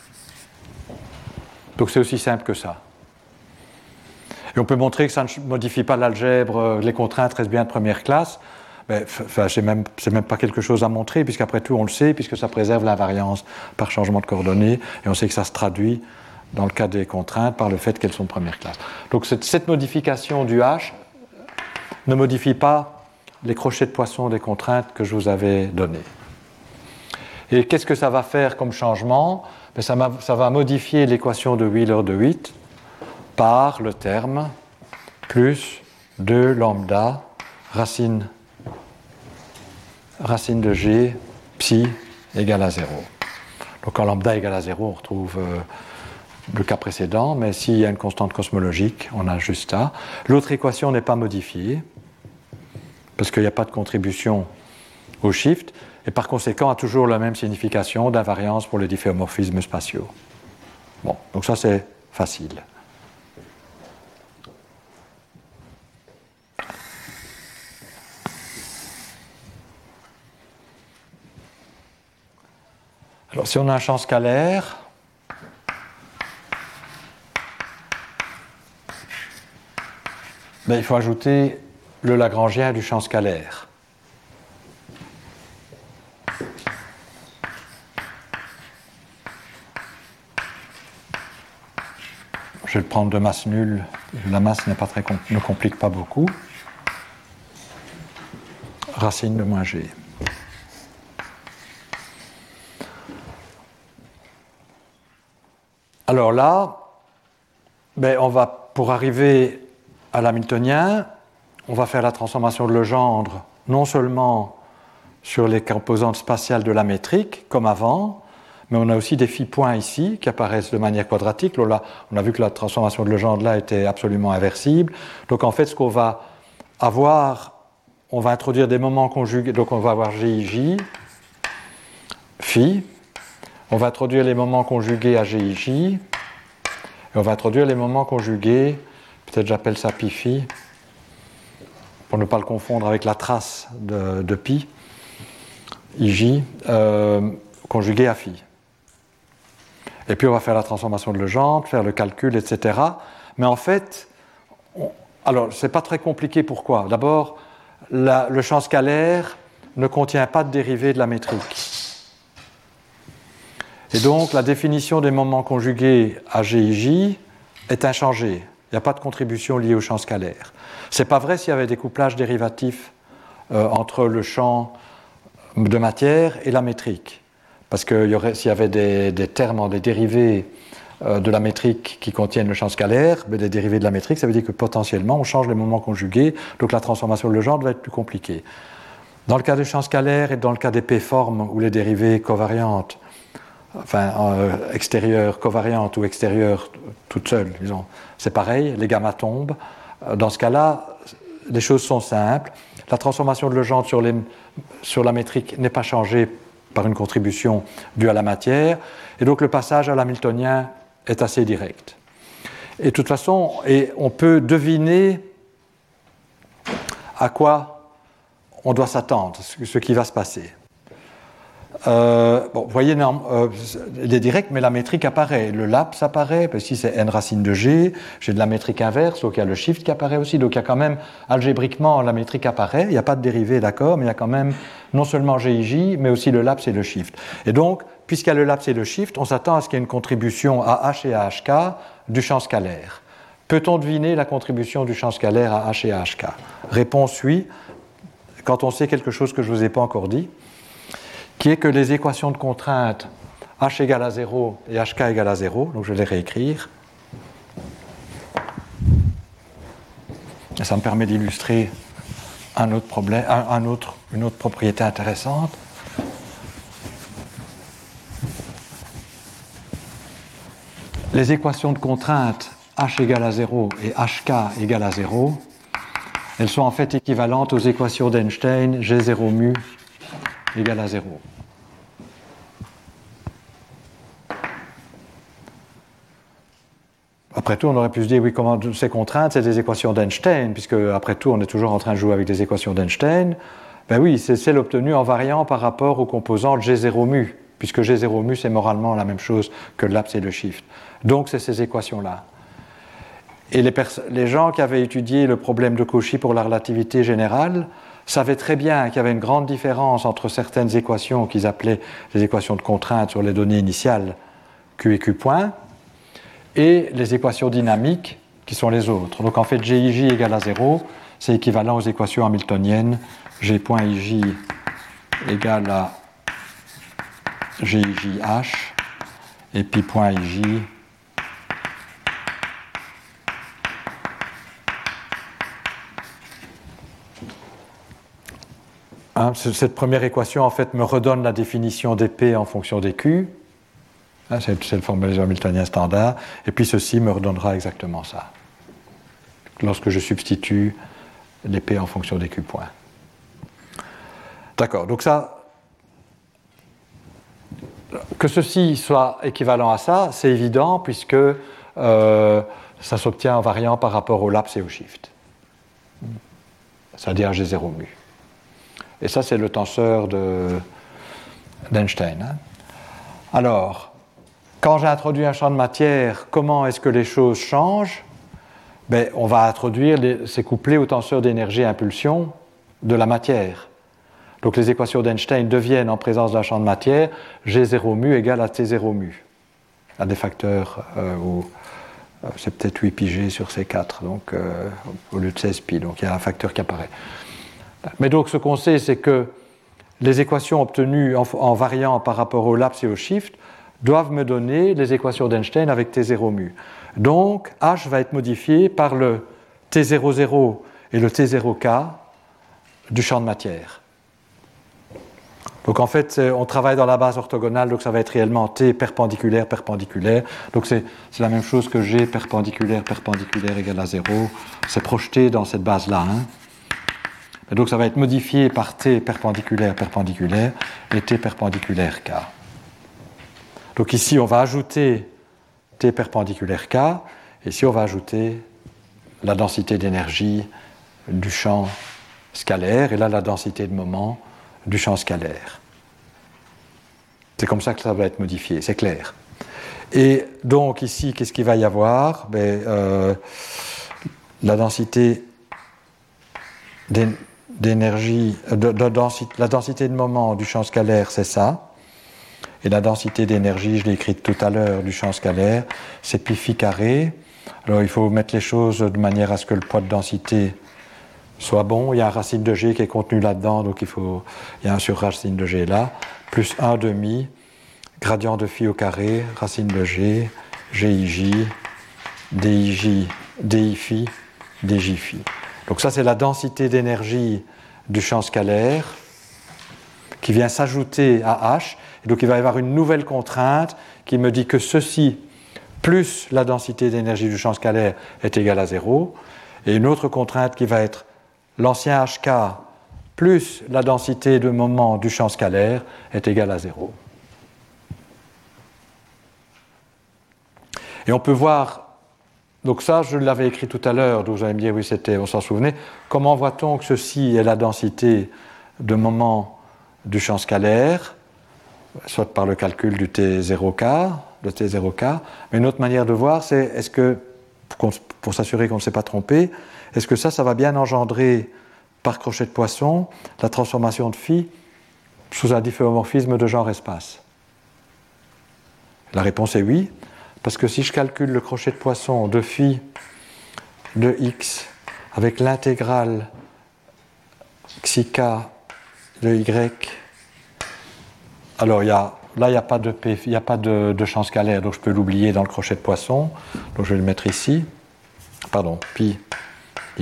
Donc c'est aussi simple que ça. Et on peut montrer que ça ne modifie pas l'algèbre, les contraintes restent bien de première classe. Mais, c'est même pas quelque chose à montrer, puisqu'après tout on le sait, puisque ça préserve l'invariance par changement de coordonnées, et on sait que ça se traduit dans le cas des contraintes par le fait qu'elles sont de première classe. Donc cette modification du H ne modifie pas les crochets de poisson des contraintes que je vous avais données. Et qu'est-ce que ça va faire comme changement ? Ça va modifier l'équation de Wheeler de Witt par le terme plus 2 lambda racine de g psi égale à 0. Donc quand lambda égale à 0, on retrouve le cas précédent, mais s'il y a une constante cosmologique, on a juste ça. L'autre équation n'est pas modifiée, parce qu'il n'y a pas de contribution au shift, et par conséquent a toujours la même signification d'invariance pour les difféomorphismes spatiaux. Bon, donc ça c'est facile. Alors si on a un champ scalaire, il faut ajouter le Lagrangien du champ scalaire. Je vais le prendre de masse nulle. La masse ne complique pas beaucoup. Racine de moins g. Alors là, pour arriver à l'hamiltonien, on va faire la transformation de Legendre non seulement sur les composantes spatiales de la métrique, comme avant, mais on a aussi des phi-points ici qui apparaissent de manière quadratique. Là, on a vu que la transformation de Legendre là était absolument inversible. Donc en fait, ce qu'on va avoir, on va introduire des moments conjugués. Donc on va avoir GIJ, phi. On va introduire les moments conjugués à GIJ. Et on va introduire les moments conjugués, peut-être j'appelle ça pi phi, pour ne pas le confondre avec la trace de pi, IJ, conjugué à phi. Et puis on va faire la transformation de Legendre, faire le calcul, etc. Mais en fait, alors c'est pas très compliqué. Pourquoi? D'abord, le champ scalaire ne contient pas de dérivée de la métrique. Et donc la définition des moments conjugués à GIJ est inchangée. Il n'y a pas de contribution liée au champ scalaire. Ce n'est pas vrai s'il y avait des couplages dérivatifs entre le champ de matière et la métrique. Parce que s'il y avait des termes, des dérivés de la métrique qui contiennent le champ scalaire, mais des dérivés de la métrique, ça veut dire que potentiellement on change les moments conjugués, donc la transformation de Legendre va être plus compliquée. Dans le cas du champ scalaire et dans le cas des P-formes ou les dérivées covariantes, extérieures covariantes ou extérieures toutes seules, disons, c'est pareil, les gammas tombent. Dans ce cas-là, les choses sont simples. La transformation de Legendre sur la métrique n'est pas changée par une contribution due à la matière, et donc le passage à l'hamiltonien est assez direct. Et de toute façon, on peut deviner à quoi on doit s'attendre, ce qui va se passer. Vous voyez, il est direct, mais la métrique apparaît. Le laps apparaît, parce que si c'est n racine de g, j'ai de la métrique inverse, donc il y a le shift qui apparaît aussi. Donc il y a quand même, algébriquement, la métrique apparaît. Il n'y a pas de dérivée, d'accord, mais il y a quand même non seulement GIJ, mais aussi le laps et le shift. Et donc, puisqu'il y a le laps et le shift, on s'attend à ce qu'il y ait une contribution à h et à hk du champ scalaire. Peut-on deviner la contribution du champ scalaire à h et à hk? Réponse oui, quand on sait quelque chose que je ne vous ai pas encore dit, qui est que les équations de contrainte h égale à 0 et hk égale à 0, donc je vais les réécrire. Et ça me permet d'illustrer un autre problème, une autre propriété intéressante. Les équations de contrainte h égale à 0 et hk égale à 0, elles sont en fait équivalentes aux équations d'Einstein G0 mu égale à 0. Après tout, on aurait pu se dire, oui, comment ces contraintes, c'est des équations d'Einstein, puisque après tout, on est toujours en train de jouer avec des équations d'Einstein. Ben oui, c'est celle obtenue en variant par rapport aux composantes G0 mu, puisque G0 mu, c'est moralement la même chose que le laps et le shift. Donc, c'est ces équations-là. Et les gens qui avaient étudié le problème de Cauchy pour la relativité générale savaient très bien qu'il y avait une grande différence entre certaines équations qu'ils appelaient les équations de contrainte sur les données initiales, Q et Q point, et les équations dynamiques qui sont les autres. Donc en fait, GIJ égale à 0, c'est équivalent aux équations hamiltoniennes, G.IJ égale à GIJH, et puis .IJ cette première équation, en fait, me redonne la définition des P en fonction des Q. C'est le formalisme hamiltonien standard. Et puis ceci me redonnera exactement ça, lorsque je substitue les P en fonction des Q points. D'accord, donc ça, que ceci soit équivalent à ça, c'est évident, puisque ça s'obtient en variant par rapport au laps et au shift. C'est-à-dire G0 mu. Et ça, c'est le tenseur d'Einstein. Alors, quand j'introduis un champ de matière, comment est-ce que les choses changent? On va introduire ces couplés au tenseur d'énergie et impulsion de la matière. Donc les équations d'Einstein deviennent, en présence d'un champ de matière, G0 mu égale à T0 mu, à des facteurs c'est peut-être 8 pi G sur C4, donc au lieu de 16 pi, donc il y a un facteur qui apparaît. Mais donc ce qu'on sait, c'est que les équations obtenues en variant par rapport au laps et au shift doivent me donner les équations d'Einstein avec T0 mu. Donc H va être modifié par le T00 et le T0K du champ de matière. Donc en fait, on travaille dans la base orthogonale, donc ça va être réellement T perpendiculaire, perpendiculaire. Donc c'est la même chose que G perpendiculaire, perpendiculaire égale à 0. C'est projeté dans cette base-là. Et donc ça va être modifié par T perpendiculaire, perpendiculaire et T perpendiculaire K. Donc ici, on va ajouter T perpendiculaire K, et ici, on va ajouter la densité d'énergie du champ scalaire, et là, la densité de moment du champ scalaire. C'est comme ça que ça va être modifié, c'est clair. Et donc ici, qu'est-ce qu'il va y avoir? La densité d'énergie, la densité de moment du champ scalaire, c'est ça. Et la densité d'énergie, je l'ai écrite tout à l'heure, du champ scalaire, c'est pi phi carré. Alors il faut mettre les choses de manière à ce que le poids de densité soit bon. Il y a un racine de g qui est contenu là-dedans, donc il y a un surracine de g là, plus 1 demi, gradient de phi au carré, racine de g, gij, dij, di phi, dj phi. Donc ça c'est la densité d'énergie du champ scalaire qui vient s'ajouter à h. Et donc il va y avoir une nouvelle contrainte qui me dit que ceci plus la densité d'énergie du champ scalaire est égale à 0. Et une autre contrainte qui va être l'ancien hk plus la densité de moment du champ scalaire est égale à 0. Et on peut voir, donc ça je l'avais écrit tout à l'heure, donc vous allez me dire oui c'était, on s'en souvenait, comment voit-on que ceci est la densité de moment du champ scalaire, soit par le calcul du T0K, de T0K, mais une autre manière de voir c'est, est-ce que, pour s'assurer qu'on ne s'est pas trompé, est-ce que ça va bien engendrer par crochet de Poisson la transformation de phi sous un difféomorphisme de genre espace? La réponse est oui, parce que si je calcule le crochet de Poisson de phi de x avec l'intégrale xi k de y, alors là il n'y a pas de p, il n'y a pas de champ scalaire, donc je peux l'oublier dans le crochet de Poisson, donc je vais le mettre ici, pardon, pi y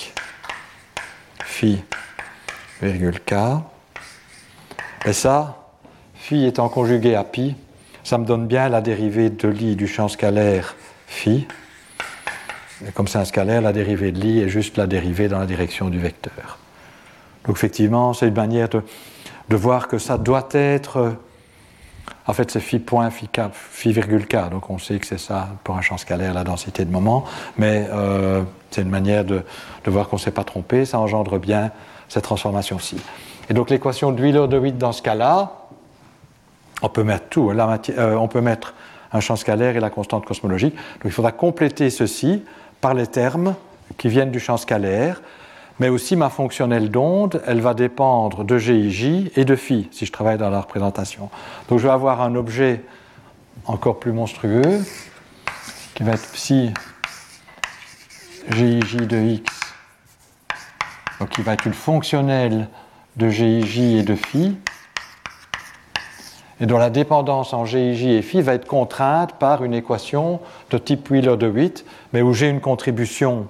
phi virgule k, et ça, phi étant conjugué à pi, ça me donne bien la dérivée de l'i du champ scalaire phi. Et comme c'est un scalaire, la dérivée de l'i est juste la dérivée dans la direction du vecteur. Donc effectivement, c'est une manière de voir que ça doit être... En fait, c'est phi point, phi virgule k, donc on sait que c'est ça pour un champ scalaire, la densité de moment, mais c'est une manière de voir qu'on ne s'est pas trompé, ça engendre bien cette transformation-ci. Et donc l'équation de Wheeler-DeWitt dans ce cas-là, on peut mettre tout, on peut mettre un champ scalaire et la constante cosmologique, donc il faudra compléter ceci par les termes qui viennent du champ scalaire, mais aussi ma fonctionnelle d'onde, elle va dépendre de gij et de phi, si je travaille dans la représentation. Donc je vais avoir un objet encore plus monstrueux, qui va être psi gij de x, donc qui va être une fonctionnelle de gij et de phi, et dont la dépendance en gij et phi va être contrainte par une équation de type Wheeler-DeWitt, mais où j'ai une contribution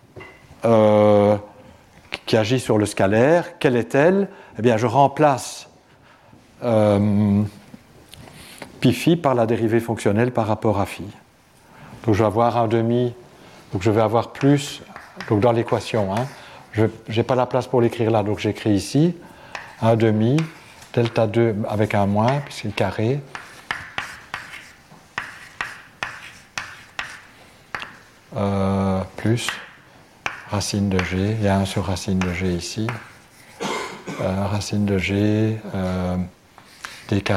qui agit sur le scalaire. Quelle est-elle? Eh bien, je remplace pi phi par la dérivée fonctionnelle par rapport à phi. Donc, je vais avoir un demi, donc je vais avoir plus, donc dans l'équation, hein, je n'ai pas la place pour l'écrire là, donc j'écris ici, un demi, delta 2 avec un moins, puisque c'est carré, plus racine de g, il y a 1 sur racine de g ici, racine de g, dk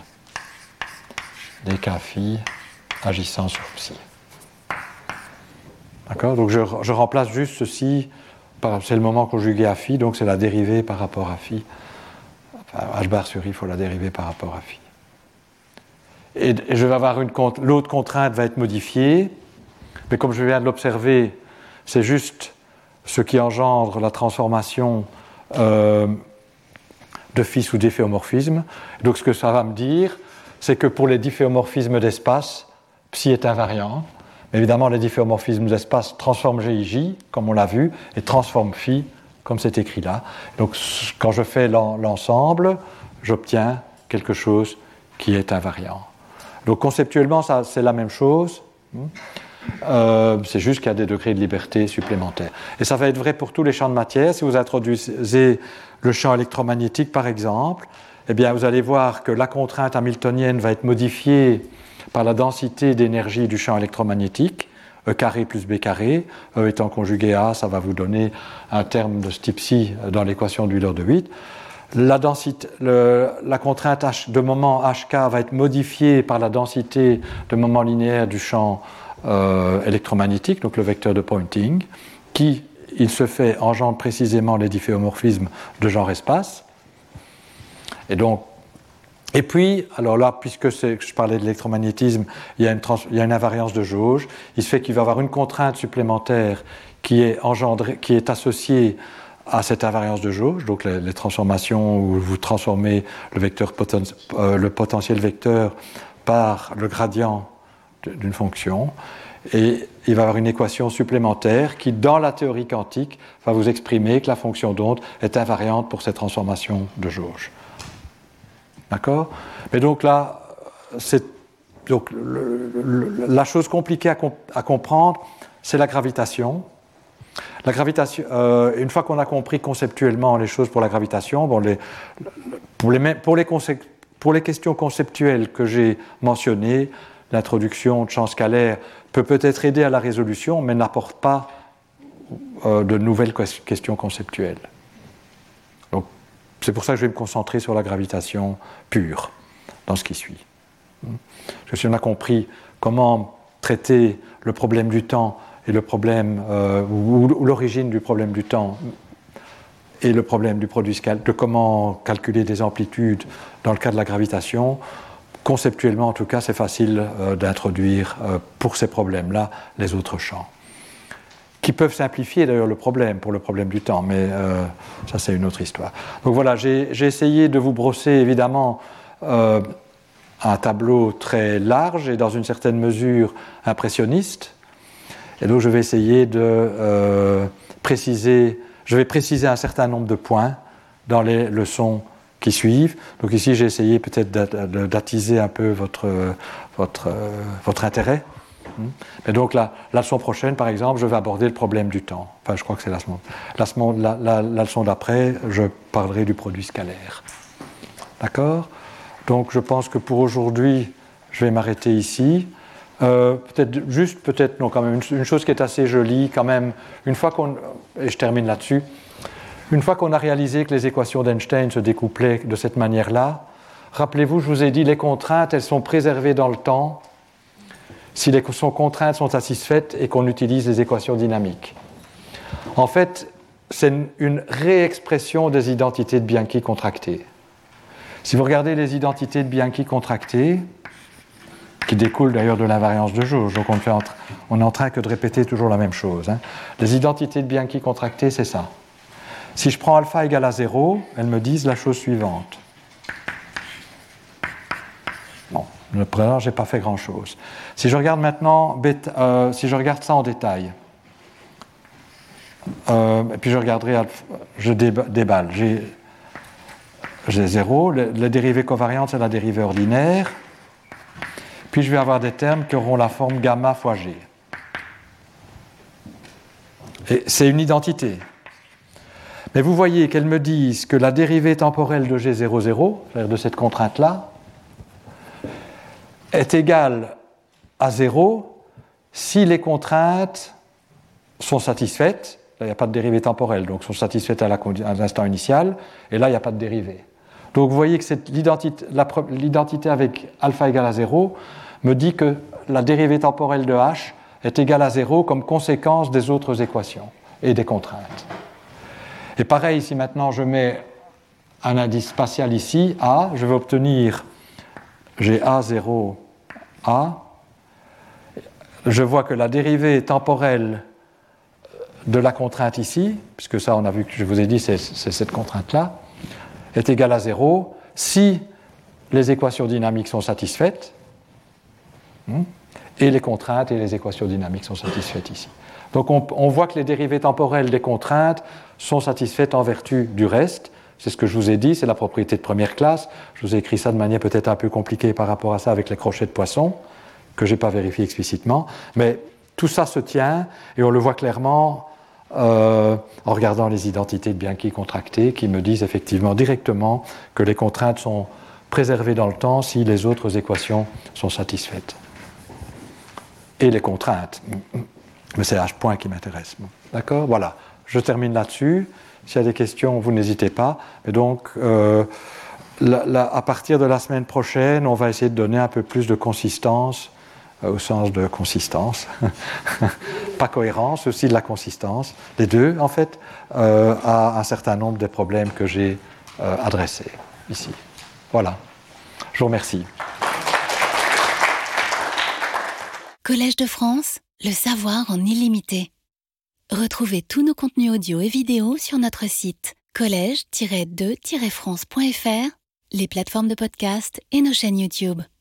phi, agissant sur psi. D'accord? Donc je remplace juste ceci, c'est le moment conjugué à phi, donc c'est la dérivée par rapport à phi. Enfin, h bar sur i, il faut la dériver par rapport à phi. Et je vais avoir l'autre contrainte va être modifiée, mais comme je viens de l'observer, c'est juste ce qui engendre la transformation de phi sous difféomorphisme. Donc ce que ça va me dire, c'est que pour les difféomorphismes d'espace, psi est invariant. Mais évidemment, les difféomorphismes d'espace transforment gij, comme on l'a vu, et transforment phi, comme c'est écrit là. Donc quand je fais l'ensemble, j'obtiens quelque chose qui est invariant. Donc conceptuellement, ça, c'est la même chose. C'est juste qu'il y a des degrés de liberté supplémentaires. Et ça va être vrai pour tous les champs de matière. Si vous introduisez le champ électromagnétique, par exemple, eh bien, vous allez voir que la contrainte hamiltonienne va être modifiée par la densité d'énergie du champ électromagnétique, E carré plus B carré. E étant conjugué à A, ça va vous donner un terme de ce type-ci dans l'équation de Wheeler-DeWitt. la contrainte de moment HK va être modifiée par la densité de moment linéaire du champ électromagnétique, donc le vecteur de Poynting, qui, il se fait, engendre précisément les difféomorphismes de genre-espace. Et puis, alors là, puisque je parlais de l'électromagnétisme, il y a une invariance de jauge. Il se fait qu'il va y avoir une contrainte supplémentaire qui est associée à cette invariance de jauge, donc les transformations où vous transformez le potentiel vecteur par le gradient d'une fonction. Et il va y avoir une équation supplémentaire qui, dans la théorie quantique, va vous exprimer que la fonction d'onde est invariante pour cette transformation de jauge. D'accord ? Mais donc là, la chose compliquée à comprendre, c'est la gravitation. La gravitation, une fois qu'on a compris conceptuellement les choses pour la gravitation, pour les questions conceptuelles que j'ai mentionnées, l'introduction de champs scalaires peut-être aider à la résolution, mais n'apporte pas de nouvelles questions conceptuelles. Donc, c'est pour ça que je vais me concentrer sur la gravitation pure dans ce qui suit. Parce que si on a compris comment traiter le problème du temps et le problème ou l'origine du problème du temps et le problème du produit scalaire, de comment calculer des amplitudes dans le cas de la gravitation, conceptuellement en tout cas, c'est facile d'introduire pour ces problèmes-là les autres champs, qui peuvent simplifier d'ailleurs le problème pour le problème du temps, mais ça c'est une autre histoire. Donc voilà, j'ai essayé de vous brosser évidemment un tableau très large et dans une certaine mesure impressionniste. Et donc je vais essayer de préciser un certain nombre de points dans les leçons qui suivent. Donc ici j'ai essayé peut-être d'attiser un peu votre intérêt. Et donc la leçon prochaine, par exemple, je vais aborder le problème du temps. Enfin, je crois que c'est la leçon d'après, je parlerai du produit scalaire. D'accord ? Donc je pense que pour aujourd'hui, je vais m'arrêter ici. Peut-être quand même une chose qui est assez jolie quand même, et je termine là-dessus, une fois qu'on a réalisé que les équations d'Einstein se découplaient de cette manière-là, rappelez-vous, je vous ai dit, les contraintes, elles sont préservées dans le temps si les contraintes sont satisfaites et qu'on utilise les équations dynamiques. En fait, c'est une réexpression des identités de Bianchi contractées. Si vous regardez les identités de Bianchi contractées, qui découlent d'ailleurs de l'invariance de jauge, donc on est en train que de répéter toujours la même chose. Les identités de Bianchi contractées, c'est ça. Si je prends alpha égale à 0, elles me disent la chose suivante. Bon, le précédent, je n'ai pas fait grand-chose. Si je regarde maintenant, si je regarde ça en détail, et puis je déballe. J'ai 0, la dérivée covariante, c'est la dérivée ordinaire. Puis je vais avoir des termes qui auront la forme gamma fois g. Et c'est une identité. Mais vous voyez qu'elles me disent que la dérivée temporelle de G00, c'est-à-dire de cette contrainte-là, est égale à 0 si les contraintes sont satisfaites. Là, il n'y a pas de dérivée temporelle, donc sont satisfaites à l'instant initial, et là, il n'y a pas de dérivée. Donc vous voyez que l'identité avec alpha égale à 0 me dit que la dérivée temporelle de h est égale à 0 comme conséquence des autres équations et des contraintes. Et pareil, si maintenant je mets un indice spatial ici, A, je vais obtenir, j'ai A0, A. Je vois que la dérivée temporelle de la contrainte ici, puisque ça on a vu que je vous ai dit c'est cette contrainte-là, est égale à 0 si les équations dynamiques sont satisfaites et les contraintes et les équations dynamiques sont satisfaites ici. Donc on voit que les dérivées temporelles des contraintes sont satisfaites en vertu du reste. C'est ce que je vous ai dit, c'est la propriété de première classe. Je vous ai écrit ça de manière peut-être un peu compliquée par rapport à ça avec les crochets de poisson, que je n'ai pas vérifié explicitement. Mais tout ça se tient et on le voit clairement en regardant les identités de Bianchi contractées qui me disent effectivement directement que les contraintes sont préservées dans le temps si les autres équations sont satisfaites. Et les contraintes. Mais c'est H point qui m'intéresse. D'accord ? Voilà. Je termine là-dessus S'il y a des questions, vous n'hésitez pas. Et donc, à partir de la semaine prochaine, on va essayer de donner un peu plus de consistance, au sens de consistance, pas cohérence, aussi de la consistance, les deux en fait, à un certain nombre des problèmes que j'ai adressés ici. Voilà. Je vous remercie. Collège de France, le savoir en illimité. Retrouvez tous nos contenus audio et vidéo sur notre site collège-2-france.fr, les plateformes de podcast et nos chaînes YouTube.